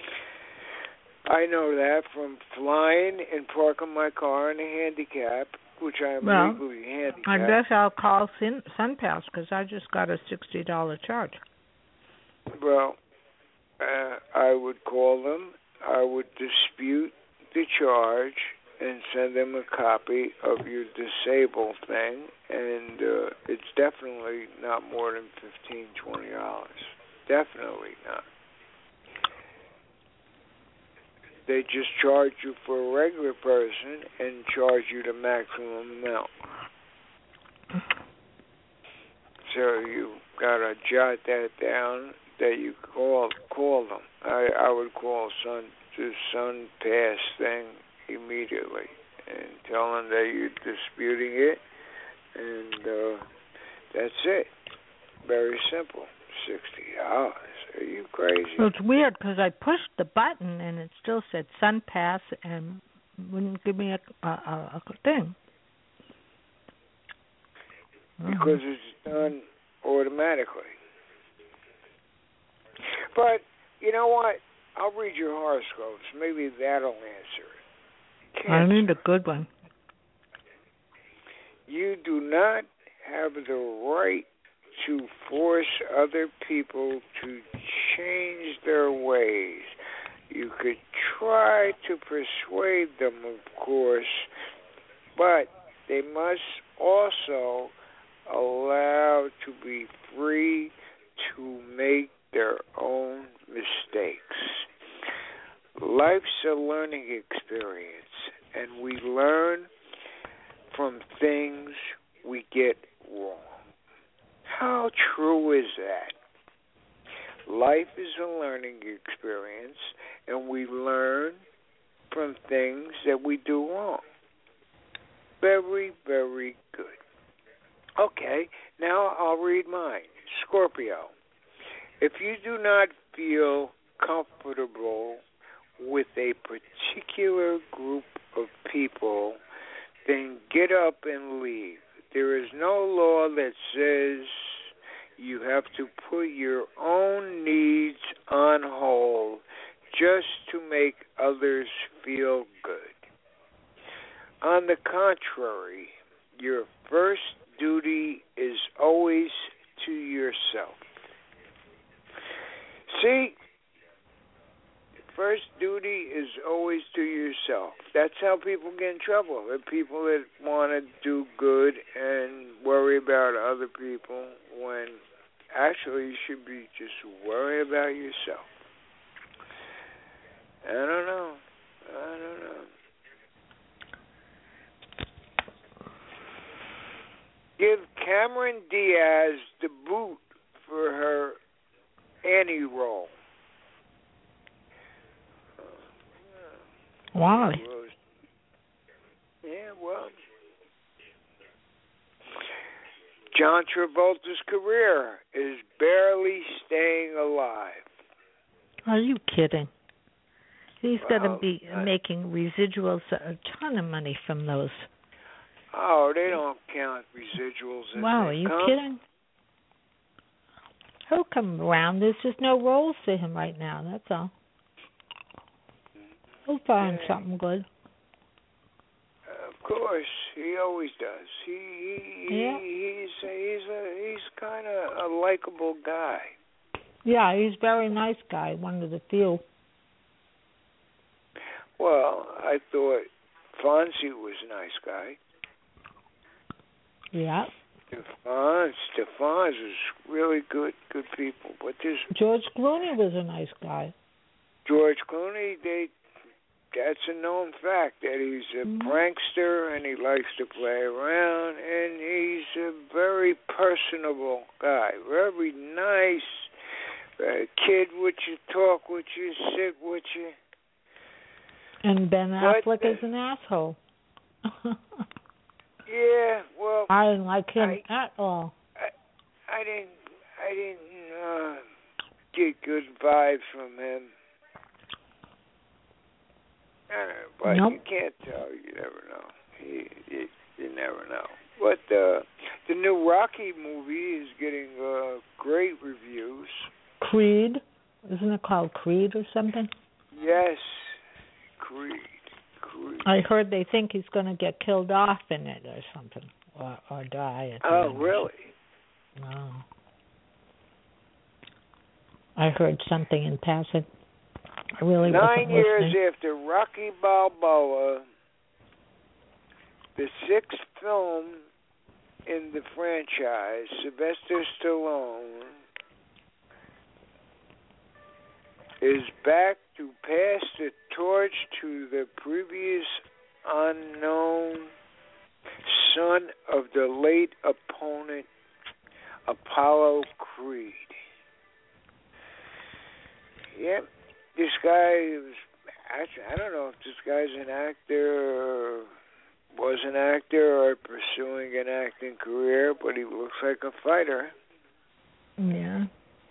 [SPEAKER 3] I know that from flying and parking my car in a handicap which I am
[SPEAKER 4] Well,
[SPEAKER 3] legally handicapped.
[SPEAKER 4] I guess I'll call Sun SunPass because I just got a sixty dollar charge.
[SPEAKER 3] Well, uh, I would call them. I would dispute the charge and send them a copy of your disabled thing, and uh, it's definitely not more than fifteen, twenty dollars. Definitely not. They just charge you for a regular person and charge you the maximum amount. So you gotta jot that down. That you call call them. I I would call Sun the SunPass thing immediately and tell them that you're disputing it, and uh, that's it. Very simple. Sixty dollars. Are you crazy?
[SPEAKER 4] Well, it's weird because I pushed the button and it still said SunPass and wouldn't give me a a, a, a thing.
[SPEAKER 3] Because it's done automatically. But you know what? I'll read your horoscopes. Maybe that'll answer it. Cancer.
[SPEAKER 4] I need a good one.
[SPEAKER 3] You do not have the right to force other people to change their ways. You could try to persuade them, of course, but they must also allow to be free to make their own mistakes. Life's a learning experience, and we learn from things we get wrong. How true is that? Life is a learning experience, and we learn from things that we do wrong. Very, very good. Okay, now I'll read mine. Scorpio. If you do not feel comfortable with a particular group of people, then get up and leave. There is no law that says you have to put your own needs on hold just to make others feel good. On the contrary, your first duty is always to yourself. See, first duty is always to yourself. That's how people get in trouble. The people that want to do good and worry about other people when actually you should be just worry about yourself. I don't know. I don't know. Give Cameron Diaz the boot for her Annie role.
[SPEAKER 4] Why?
[SPEAKER 3] Yeah, well, John Travolta's career is barely staying alive.
[SPEAKER 4] Are you kidding? He's
[SPEAKER 3] Well,
[SPEAKER 4] got to be
[SPEAKER 3] I,
[SPEAKER 4] making residuals, a ton of money from those.
[SPEAKER 3] Oh, they don't count residuals. As
[SPEAKER 4] Wow,
[SPEAKER 3] they
[SPEAKER 4] are you
[SPEAKER 3] come.
[SPEAKER 4] kidding? He'll come around. There's just no roles for him right now. That's all. He'll find
[SPEAKER 3] Yeah.
[SPEAKER 4] something good.
[SPEAKER 3] Of course, he always does. He, he
[SPEAKER 4] Yeah.
[SPEAKER 3] he's he's a he's kind of a likable guy.
[SPEAKER 4] Yeah, he's a very nice guy. One of the few.
[SPEAKER 3] Well, I thought Fonzie was a nice guy.
[SPEAKER 4] Yeah.
[SPEAKER 3] Stefan, Stefan is really good, good people. But this
[SPEAKER 4] George Clooney was a nice guy.
[SPEAKER 3] George Clooney, they that's a known fact that he's a
[SPEAKER 4] Mhm.
[SPEAKER 3] prankster and he likes to play around, and he's a very personable guy, very nice uh, kid with you, talk with you, sit with you.
[SPEAKER 4] And Ben
[SPEAKER 3] But,
[SPEAKER 4] Affleck
[SPEAKER 3] uh,
[SPEAKER 4] is an asshole.
[SPEAKER 3] Yeah, well,
[SPEAKER 4] I didn't like him
[SPEAKER 3] I-
[SPEAKER 4] at all.
[SPEAKER 3] I, I didn't, I didn't uh, get good vibes from him. Uh, but
[SPEAKER 4] Nope.
[SPEAKER 3] you can't tell. You never know. You, you, you never know. But uh, the new Rocky movie is getting uh, great reviews.
[SPEAKER 4] Creed, isn't it called Creed or something?
[SPEAKER 3] Yes, Creed. Creed.
[SPEAKER 4] I heard they think he's going to get killed off in it or something, or, or die at the
[SPEAKER 3] Oh,
[SPEAKER 4] end.
[SPEAKER 3] really?
[SPEAKER 4] No. I heard something in passing. I really
[SPEAKER 3] Nine
[SPEAKER 4] wasn't
[SPEAKER 3] years
[SPEAKER 4] listening.
[SPEAKER 3] after Rocky Balboa, the sixth film in the franchise, Sylvester Stallone is back to pass the torch to the previous unknown son of the late opponent, Apollo Creed. Yep, this guy is, actually, I don't know if this guy's an actor or was an actor or pursuing an acting career, but he looks like a fighter.
[SPEAKER 4] Yeah.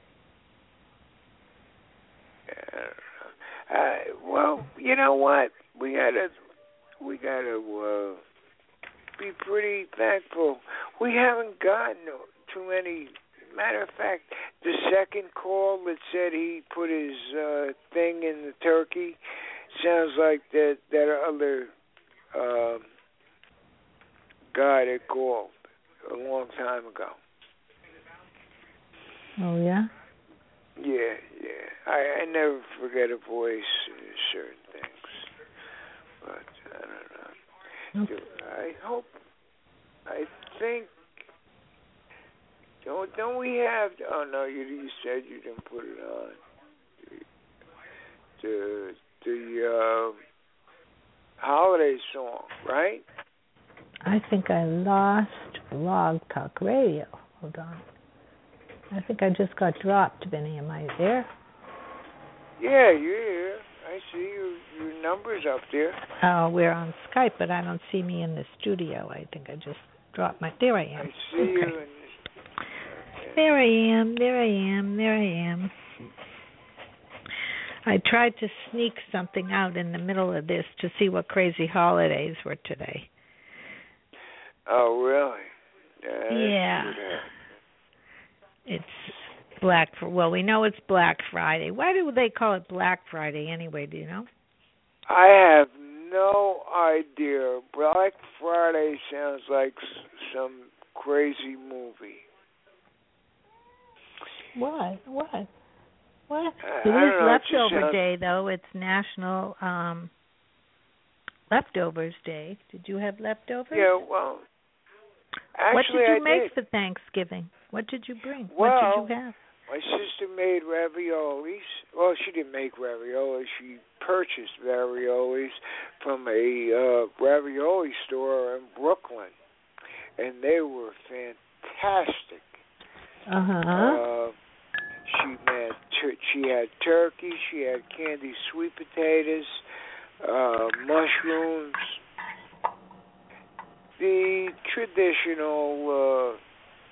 [SPEAKER 3] Uh, well, you know what? We gotta, we gotta uh, be pretty thankful. We haven't gotten too many. Matter of fact, the second call that said he put his uh, thing in the turkey sounds like that that other uh, guy that called a long time ago.
[SPEAKER 4] Oh, yeah?
[SPEAKER 3] Yeah, yeah. I, I never forget a voice in certain things. But I don't know.
[SPEAKER 4] Okay.
[SPEAKER 3] I hope, I think, don't, don't we have, oh no, you, you said you didn't put it on. The, the uh, holiday song, right?
[SPEAKER 4] I think I lost Blog Talk Radio. Hold on. I think I just got dropped, Vinny. Am I there?
[SPEAKER 3] Yeah, you're here. I see your, your number's up there.
[SPEAKER 4] Oh, we're on Skype, but I don't see me in the studio. I think I just dropped my... There I am.
[SPEAKER 3] I see
[SPEAKER 4] okay.
[SPEAKER 3] you. In,
[SPEAKER 4] There I am. There I am. There I am. I tried to sneak something out in the middle of this to see what crazy holidays were today.
[SPEAKER 3] oh, really? Yeah.
[SPEAKER 4] Yeah.
[SPEAKER 3] that's good.
[SPEAKER 4] It's Black... Well, we know it's Black Friday. Why do they call it Black Friday anyway? Do you know?
[SPEAKER 3] I have no idea. Black Friday sounds like s- some crazy movie.
[SPEAKER 4] What? What? What?
[SPEAKER 3] I-
[SPEAKER 4] It
[SPEAKER 3] I
[SPEAKER 4] is
[SPEAKER 3] don't know, it just
[SPEAKER 4] Leftover
[SPEAKER 3] sounds-
[SPEAKER 4] Day, though. It's National um, Leftovers Day. Did you have leftovers?
[SPEAKER 3] Yeah, well, actually,
[SPEAKER 4] what did you
[SPEAKER 3] I
[SPEAKER 4] make
[SPEAKER 3] did.
[SPEAKER 4] for Thanksgiving? What did you bring?
[SPEAKER 3] Well,
[SPEAKER 4] what did you have?
[SPEAKER 3] My sister made raviolis. Well, she didn't make raviolis. She purchased raviolis from a uh, ravioli store in Brooklyn, and they were fantastic.
[SPEAKER 4] Uh-huh.
[SPEAKER 3] Uh, she had tur- she had turkey. She had candied sweet potatoes, uh, mushrooms, the traditional uh,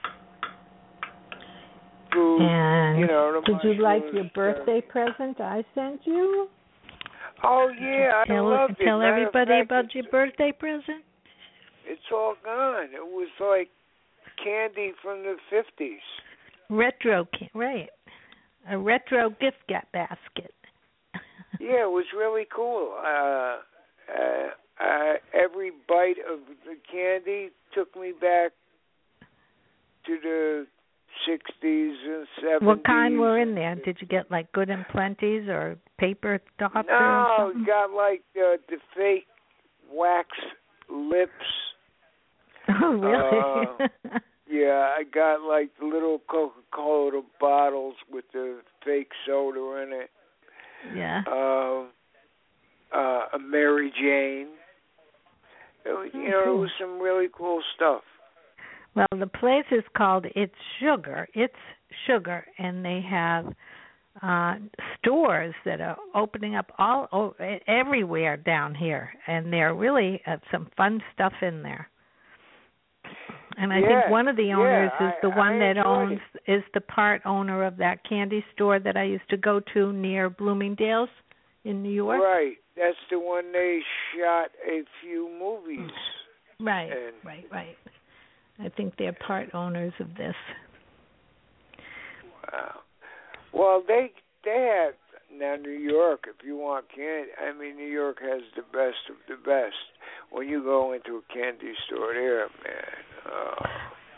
[SPEAKER 3] food.
[SPEAKER 4] And
[SPEAKER 3] you know, the
[SPEAKER 4] did you like your
[SPEAKER 3] mushrooms,
[SPEAKER 4] birthday present I sent you?
[SPEAKER 3] Oh yeah, I
[SPEAKER 4] tell
[SPEAKER 3] loved it.
[SPEAKER 4] tell
[SPEAKER 3] Matter of
[SPEAKER 4] everybody
[SPEAKER 3] fact,
[SPEAKER 4] about
[SPEAKER 3] it's-
[SPEAKER 4] your birthday present.
[SPEAKER 3] It's all gone. It was like candy from the fifties.
[SPEAKER 4] Retro, ca- right? A retro gift ga- basket.
[SPEAKER 3] Yeah, it was really cool. Uh, uh, uh, every bite of the candy took me back to the sixties and seventies.
[SPEAKER 4] What kind were in there? Did you get like Good and Plenty's or paper tops or
[SPEAKER 3] No,
[SPEAKER 4] something?
[SPEAKER 3] got like uh, the fake wax lips.
[SPEAKER 4] Oh, really?
[SPEAKER 3] Uh, Yeah, I got like the little Coca-Cola bottles with the fake soda in it.
[SPEAKER 4] yeah.
[SPEAKER 3] Uh, uh, a Mary Jane. It was, you
[SPEAKER 4] Oh,
[SPEAKER 3] know,
[SPEAKER 4] cool.
[SPEAKER 3] it was some really cool stuff.
[SPEAKER 4] Well, the place is called It's Sugar. It's Sugar, and they have uh stores that are opening up all oh, everywhere down here, and there really uh, some fun stuff in there. And I
[SPEAKER 3] Yeah,
[SPEAKER 4] think one of the owners
[SPEAKER 3] yeah,
[SPEAKER 4] is the
[SPEAKER 3] I-
[SPEAKER 4] one
[SPEAKER 3] I
[SPEAKER 4] that
[SPEAKER 3] enjoyed
[SPEAKER 4] owns is the part owner of that candy store that I used to go to near Bloomingdale's in New York.
[SPEAKER 3] Right, that's the one they shot a few movies.
[SPEAKER 4] Right,
[SPEAKER 3] And-
[SPEAKER 4] right, right. I think they're part owners of this.
[SPEAKER 3] Wow. Well, they they had now New York, if you want candy, I mean, New York has the best of the best. When you go into a candy store there, man, oh,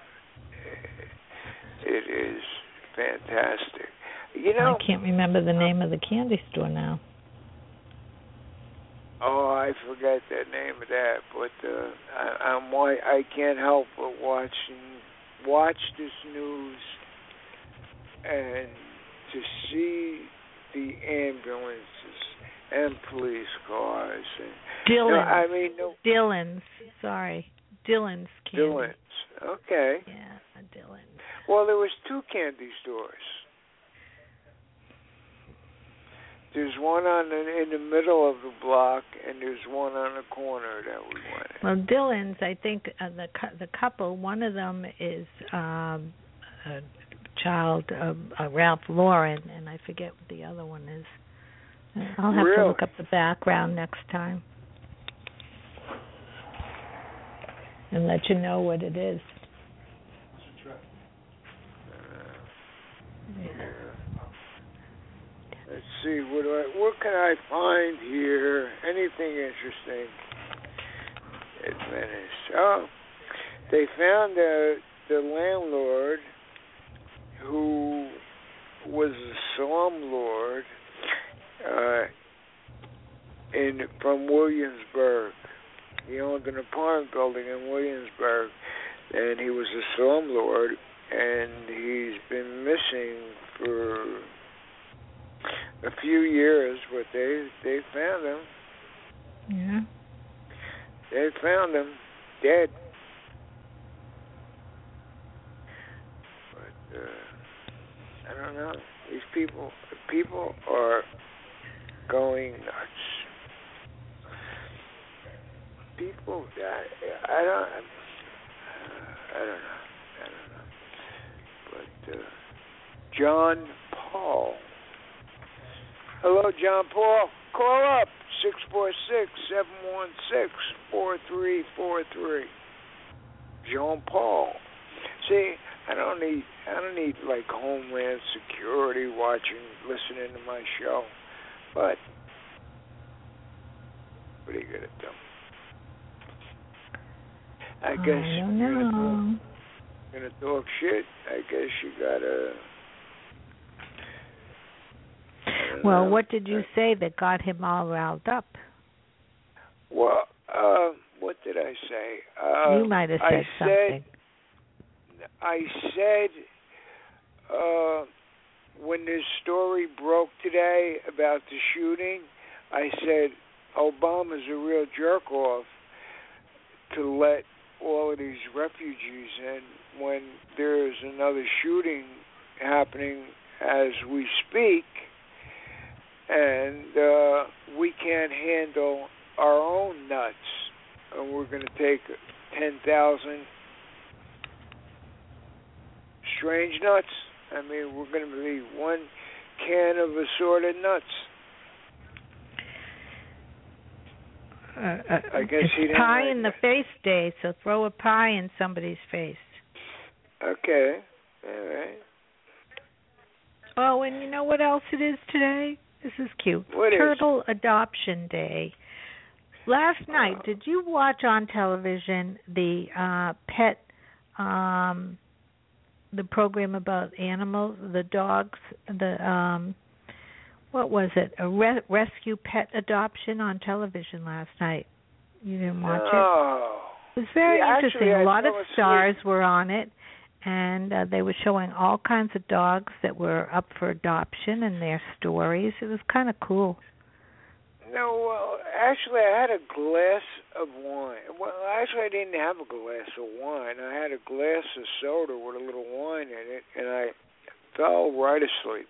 [SPEAKER 3] it is fantastic. You know,
[SPEAKER 4] I can't remember the name of the candy store now.
[SPEAKER 3] Oh, I forgot the name of that, but uh, I, I'm why I can't help but watching watch this news and to see the ambulances and police cars. And,
[SPEAKER 4] Dylan's.
[SPEAKER 3] no, I mean, no,
[SPEAKER 4] Dylan's. Sorry, Dylan's candy.
[SPEAKER 3] Dylan's. Okay.
[SPEAKER 4] Yeah, Dylan's.
[SPEAKER 3] Well, there was two candy stores. There's one on the, in the middle of the block, and there's one on the corner that we went in.
[SPEAKER 4] Well, Dylan's, I think uh, the the couple, one of them is um, a child of uh, Ralph Lauren, and I forget what the other one is. I'll have
[SPEAKER 3] Really?
[SPEAKER 4] to look up the background next time and let you know what it is. Yeah.
[SPEAKER 3] Let's see, what do I, what can I find here? Anything interesting? Adventist. Oh, they found the the landlord who was a slumlord uh, in from Williamsburg. He owned an apartment building in Williamsburg, and he was a slumlord, and he's been missing for a few years, but they they found him.
[SPEAKER 4] Yeah.
[SPEAKER 3] They found him dead. But uh, I don't know. These people people are going nuts. People, I, I don't, I don't know. I don't know. But uh, John Paul. Hello, John Paul. Call up six four six, seven one six, four three four three. John Paul. See, I don't need I don't need like Homeland Security watching, listening to my show. But what are you gonna do? I guess
[SPEAKER 4] I don't
[SPEAKER 3] you're gonna
[SPEAKER 4] know.
[SPEAKER 3] talk, gonna talk shit. I guess you gotta.
[SPEAKER 4] Well,
[SPEAKER 3] know.
[SPEAKER 4] what did you say that got him all riled up?
[SPEAKER 3] Well, uh, what did I say? Uh,
[SPEAKER 4] you might have said
[SPEAKER 3] I
[SPEAKER 4] something.
[SPEAKER 3] Said, I said uh, when this story broke today about the shooting, I said Obama's a real jerk off to let all of these refugees in when there's another shooting happening as we speak, and uh, we can't handle our own nuts, and we're going to take ten thousand strange nuts. I mean, we're going to be one can of assorted nuts.
[SPEAKER 4] Uh, uh,
[SPEAKER 3] I guess
[SPEAKER 4] it's
[SPEAKER 3] he didn't
[SPEAKER 4] pie
[SPEAKER 3] like
[SPEAKER 4] in the
[SPEAKER 3] that.
[SPEAKER 4] face day, so throw a pie in somebody's face.
[SPEAKER 3] Okay, all right.
[SPEAKER 4] Oh, and you know what else it is today? This is cute.
[SPEAKER 3] What is?
[SPEAKER 4] Turtle Adoption Day. Last night,
[SPEAKER 3] Oh.
[SPEAKER 4] did you watch on television the uh, pet, um, the program about animals, the dogs, the um, what was it? A re- rescue pet adoption on television last night. You didn't watch it?
[SPEAKER 3] No.
[SPEAKER 4] It was very
[SPEAKER 3] Yeah,
[SPEAKER 4] interesting.
[SPEAKER 3] actually, I
[SPEAKER 4] A lot of
[SPEAKER 3] fell asleep.
[SPEAKER 4] stars were on it, and uh, they were showing all kinds of dogs that were up for adoption and their stories. It was kind of cool.
[SPEAKER 3] No, well, actually, I had a glass of wine. Well, actually, I didn't have a glass of wine. I had a glass of soda with a little wine in it, and I fell right asleep.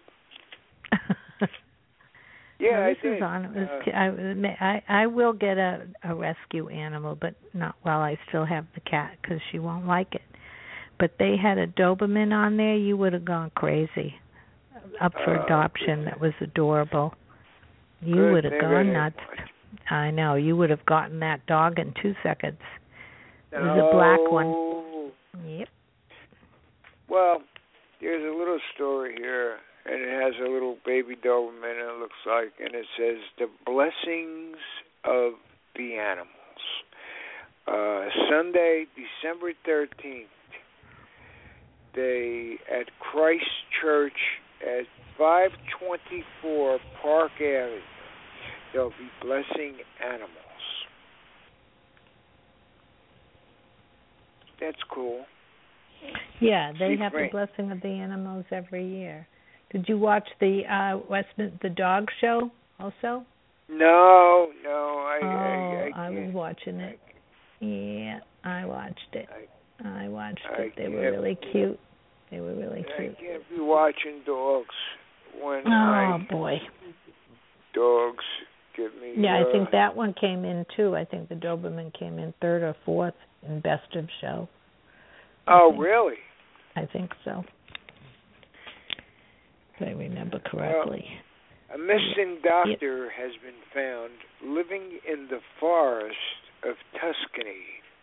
[SPEAKER 3] Yeah,
[SPEAKER 4] well, this
[SPEAKER 3] I did.
[SPEAKER 4] is on. It was,
[SPEAKER 3] Uh,
[SPEAKER 4] I, I I will get a, a rescue animal, but not while I still have the cat because she won't like it. But they had a Doberman on there. You would have gone crazy. Up for
[SPEAKER 3] Oh,
[SPEAKER 4] adoption.
[SPEAKER 3] good.
[SPEAKER 4] That was adorable. You
[SPEAKER 3] Good
[SPEAKER 4] would have
[SPEAKER 3] thing I
[SPEAKER 4] gone
[SPEAKER 3] didn't
[SPEAKER 4] nuts.
[SPEAKER 3] watch.
[SPEAKER 4] I know. You would have gotten that dog in two seconds. It was a black one.
[SPEAKER 3] Oh.
[SPEAKER 4] Yep.
[SPEAKER 3] Well, there's a little story here, and it has a little baby Doberman, it looks like, and it says, The Blessings of the Animals. Uh, Sunday, December thirteenth, they, at Christ Church at five twenty-four Park Avenue, they'll be blessing animals. That's cool.
[SPEAKER 4] Yeah, they
[SPEAKER 3] See,
[SPEAKER 4] have
[SPEAKER 3] Frank.
[SPEAKER 4] the blessing of the animals every year. Did you watch the uh Westminster the dog show also?
[SPEAKER 3] No, no, I,
[SPEAKER 4] oh,
[SPEAKER 3] I, I,
[SPEAKER 4] I was
[SPEAKER 3] can't.
[SPEAKER 4] watching it. Yeah, I watched it.
[SPEAKER 3] I,
[SPEAKER 4] I watched
[SPEAKER 3] I
[SPEAKER 4] it. They were
[SPEAKER 3] can't-
[SPEAKER 4] really cute. They were really
[SPEAKER 3] I
[SPEAKER 4] cute.
[SPEAKER 3] can't be watching dogs when
[SPEAKER 4] Oh
[SPEAKER 3] I
[SPEAKER 4] boy.
[SPEAKER 3] dogs get me.
[SPEAKER 4] Yeah,
[SPEAKER 3] uh,
[SPEAKER 4] I think that one came in too. I think the Doberman came in third or fourth in best of show.
[SPEAKER 3] Oh,
[SPEAKER 4] think.
[SPEAKER 3] really?
[SPEAKER 4] I think so. If I remember correctly.
[SPEAKER 3] Well, a missing doctor has been found living in the forest of Tuscany.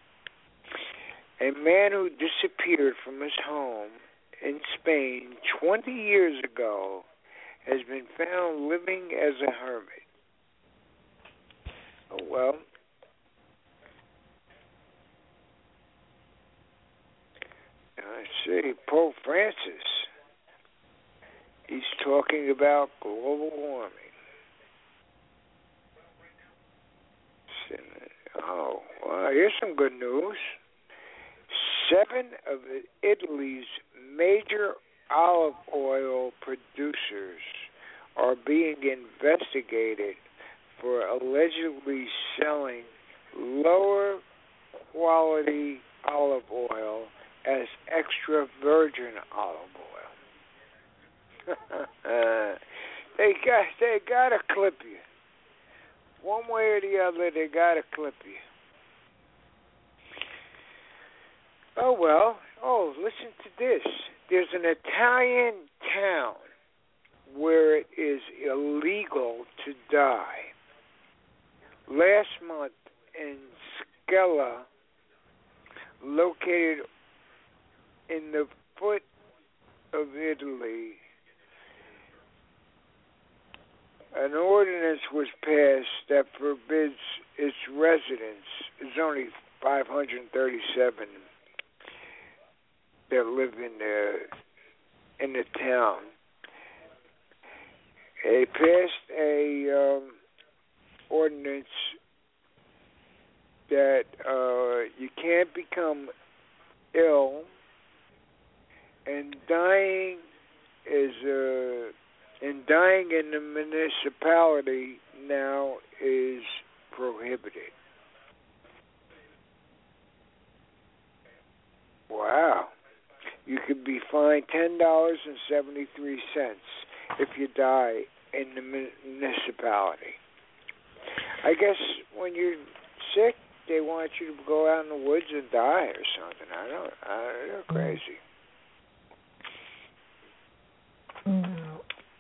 [SPEAKER 3] A man who disappeared from his home in Spain twenty years ago has been found living as a hermit. Oh, well. I see. Pope Francis. He's talking about global warming. Oh, well, here's some good news. Seven of Italy's major olive oil producers are being investigated for allegedly selling lower quality olive oil as extra virgin olive oil. they got they gotta clip you. One way or the other, they gotta clip you. Oh, well. Oh, listen to this. There's an Italian town where it is illegal to die. Last month in Scella, located in the foot of Italy, an ordinance was passed that forbids its residents. There's only five hundred thirty-seven that live in the in the town. They passed a um, ordinance that uh, you can't become ill, and dying is uh, and dying in the municipality now is prohibited. Wow. You could be fined ten dollars and seventy-three cents if you die in the municipality. I guess when you're sick, they want you to go out in the woods and die or something. I don't. I, they're crazy.
[SPEAKER 4] No.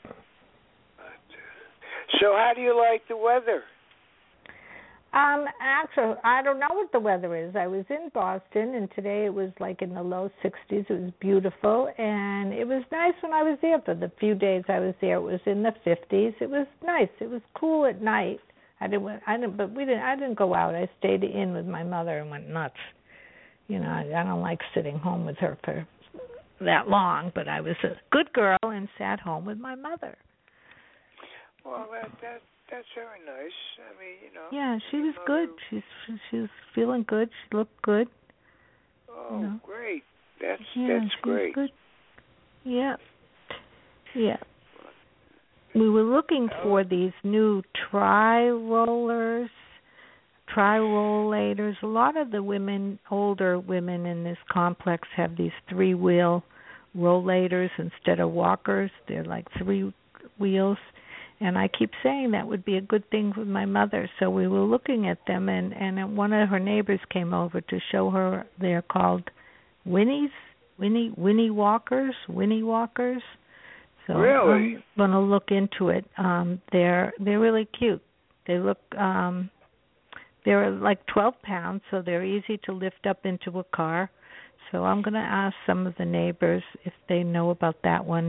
[SPEAKER 3] So, how do you like the weather?
[SPEAKER 4] Um, actually, I don't know what the weather is. I was in Boston, and today it was like in the low sixties. It was beautiful, and it was nice when I was there. For the few days I was there, it was in the fifties. It was nice. It was cool at night. I didn't. I didn't. But we didn't. I didn't go out. I stayed in with my mother and went nuts. You know, I, I don't like sitting home with her for that long. But I was a good girl and sat home with my mother.
[SPEAKER 3] Well, that that. That's very nice. I mean, you know.
[SPEAKER 4] Yeah, she was good. She's she was feeling good. She looked good.
[SPEAKER 3] Oh,
[SPEAKER 4] you know.
[SPEAKER 3] great. That's
[SPEAKER 4] yeah,
[SPEAKER 3] that's
[SPEAKER 4] she
[SPEAKER 3] great.
[SPEAKER 4] Was good. Yeah. Yeah. We were looking for these new tri-rollers, tri-rollators. A lot of the women, older women in this complex have these three-wheel rollators instead of walkers. They're like three wheels. And I keep saying that would be a good thing with my mother. So we were looking at them, and, and one of her neighbors came over to show her. They're called Winnie's, Winnie, Winnie Walkers, Winnie Walkers. So
[SPEAKER 3] really?
[SPEAKER 4] I'm going to look into it. Um, they're they're really cute. They look, um, they're like twelve pounds, so they're easy to lift up into a car. So I'm going to ask some of the neighbors if they know about that one, and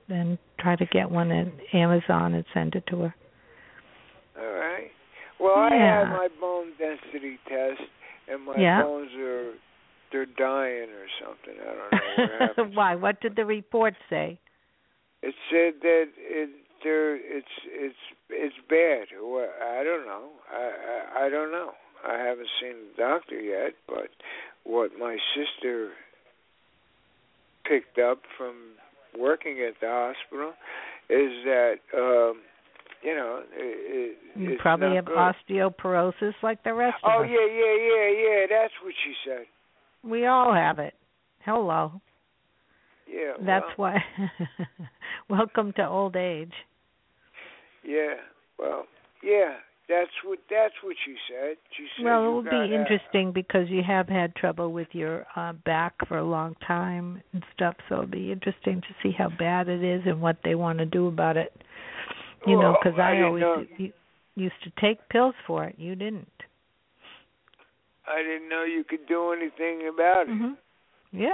[SPEAKER 4] and try to get one at Amazon and send it to her.
[SPEAKER 3] All right. Well,
[SPEAKER 4] Yeah.
[SPEAKER 3] I had my bone density test, and my
[SPEAKER 4] Yeah.
[SPEAKER 3] bones are they're dying or something. I don't know what happened.
[SPEAKER 4] Why? What did the report say?
[SPEAKER 3] It said that it there it's it's it's bad. Well, I don't know. I, I I don't know. I haven't seen the doctor yet, but what my sister picked up from working at the hospital is that um, you know it,
[SPEAKER 4] You
[SPEAKER 3] it's
[SPEAKER 4] probably
[SPEAKER 3] not
[SPEAKER 4] have
[SPEAKER 3] good.
[SPEAKER 4] osteoporosis like the rest
[SPEAKER 3] Oh
[SPEAKER 4] of us.
[SPEAKER 3] yeah, yeah, yeah, yeah. That's what she said.
[SPEAKER 4] We all have it. Hello.
[SPEAKER 3] Yeah.
[SPEAKER 4] That's
[SPEAKER 3] well,
[SPEAKER 4] why. Welcome to old age.
[SPEAKER 3] Yeah. Well, yeah. That's what that's what she said. She said.
[SPEAKER 4] Well, it
[SPEAKER 3] you
[SPEAKER 4] will
[SPEAKER 3] got
[SPEAKER 4] be interesting because you have had trouble with your uh, back for a long time and stuff. So it'll be interesting to see how bad it is and what they want to do about it. You know,
[SPEAKER 3] Well,
[SPEAKER 4] because
[SPEAKER 3] I
[SPEAKER 4] I
[SPEAKER 3] didn't
[SPEAKER 4] always
[SPEAKER 3] know.
[SPEAKER 4] u- used to take pills for it. You didn't.
[SPEAKER 3] I didn't know you could do anything about it.
[SPEAKER 4] Mhm. Yeah.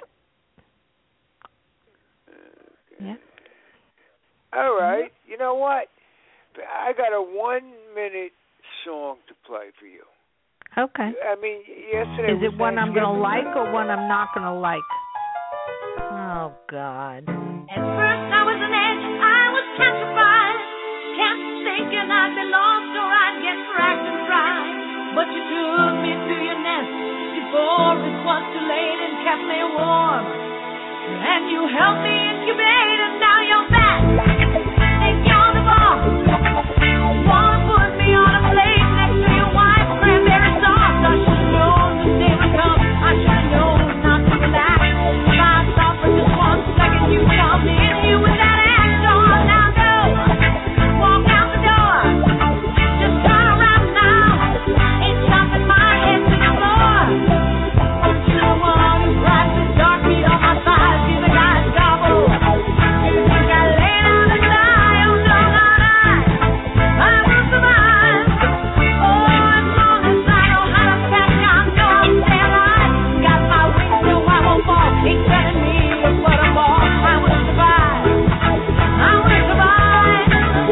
[SPEAKER 3] Okay.
[SPEAKER 4] Yeah.
[SPEAKER 3] All right. You know what? I got a one-minute song to play for you.
[SPEAKER 4] Okay.
[SPEAKER 3] I mean, yesterday
[SPEAKER 4] Is
[SPEAKER 3] was
[SPEAKER 4] it one I'm going to
[SPEAKER 3] Thanksgiving.
[SPEAKER 4] like or one I'm not going to like? Oh, God.
[SPEAKER 5] At first I was an edge, I was petrified, kept thinking I'd be lost or I'd get cracked and fried. But you took me to your nest before it was too late and kept me warm. And you helped me incubate and now you're back. Think you're the boss. Wanna put me on a plate next to your wife's cranberry sauce. I should've known the day would come. I should've known not to relax. If I thought for just one second you'd come in here with that act on. Now go, walk out the door. Just turn around now. Ain't chopping my head to the floor. Aren't you the one who grabs the dark meat on my thighs? Give the guys gobble. You think I lay down and die? Oh no, not I. I will survive. Oh, as long as I know how to pack, I know I'll stay alive. Got my wings so I won't fall. Ain't telling me what I'm all. I will survive. I will survive.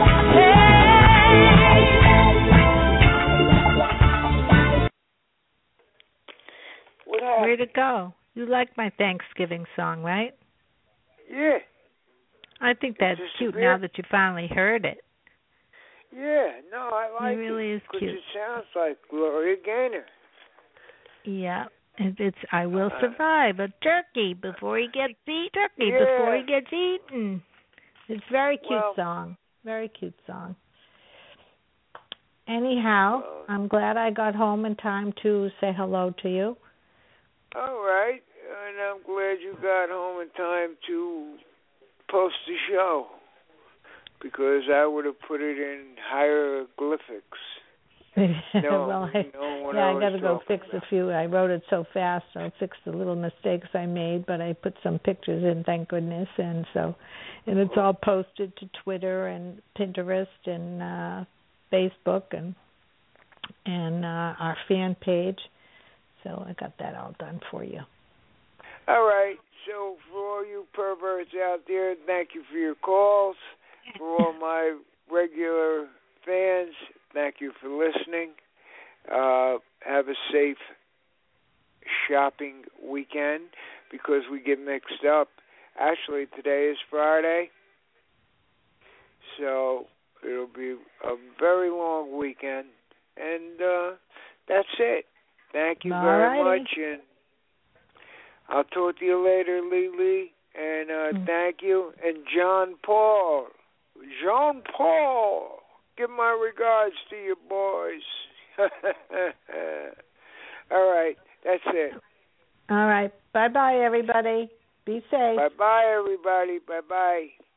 [SPEAKER 5] Hey.
[SPEAKER 3] What happened?
[SPEAKER 4] Where'd it go? You like my Thanksgiving song, right?
[SPEAKER 3] Yeah.
[SPEAKER 4] I think that's
[SPEAKER 3] Just a
[SPEAKER 4] cute
[SPEAKER 3] bit.
[SPEAKER 4] now that you finally heard it.
[SPEAKER 3] Yeah. No, I like
[SPEAKER 4] It really is
[SPEAKER 3] because
[SPEAKER 4] cute.
[SPEAKER 3] it sounds like Gloria Gaynor.
[SPEAKER 4] Yeah. And it's I Will
[SPEAKER 3] Uh,
[SPEAKER 4] Survive, a turkey before he gets eaten. Turkey
[SPEAKER 3] Yeah.
[SPEAKER 4] before he gets eaten. It's a very cute
[SPEAKER 3] Well-
[SPEAKER 4] song. Very cute song. Anyhow,
[SPEAKER 3] Well-
[SPEAKER 4] I'm glad I got home in time to say hello to you.
[SPEAKER 3] All right. And I'm glad you got home in time to post the show because I would have put it in hieroglyphics. No,
[SPEAKER 4] well, I,
[SPEAKER 3] no one
[SPEAKER 4] yeah, I
[SPEAKER 3] was
[SPEAKER 4] got to go
[SPEAKER 3] talking
[SPEAKER 4] fix
[SPEAKER 3] about.
[SPEAKER 4] a few. I wrote it so fast. I fixed the little mistakes I made, but I put some pictures in, thank goodness, and so, and it's all posted to Twitter and Pinterest and uh, Facebook and and uh, our fan page. So I got that all done for you.
[SPEAKER 3] All right. So for all you perverts out there, thank you for your calls. For all my regular fans, thank you for listening. Uh, have a safe shopping weekend because we get mixed up. Actually, today is Friday, so it'll be a very long weekend. And uh, that's it. Thank you
[SPEAKER 4] All
[SPEAKER 3] very
[SPEAKER 4] righty.
[SPEAKER 3] much, and I'll talk to you later, Lily. And uh,
[SPEAKER 4] Mm.
[SPEAKER 3] thank you. And John Paul, Jean Paul, give my regards to you boys. All right, that's it.
[SPEAKER 4] All right. Bye-bye, everybody. Be safe.
[SPEAKER 3] Bye-bye, everybody. Bye-bye.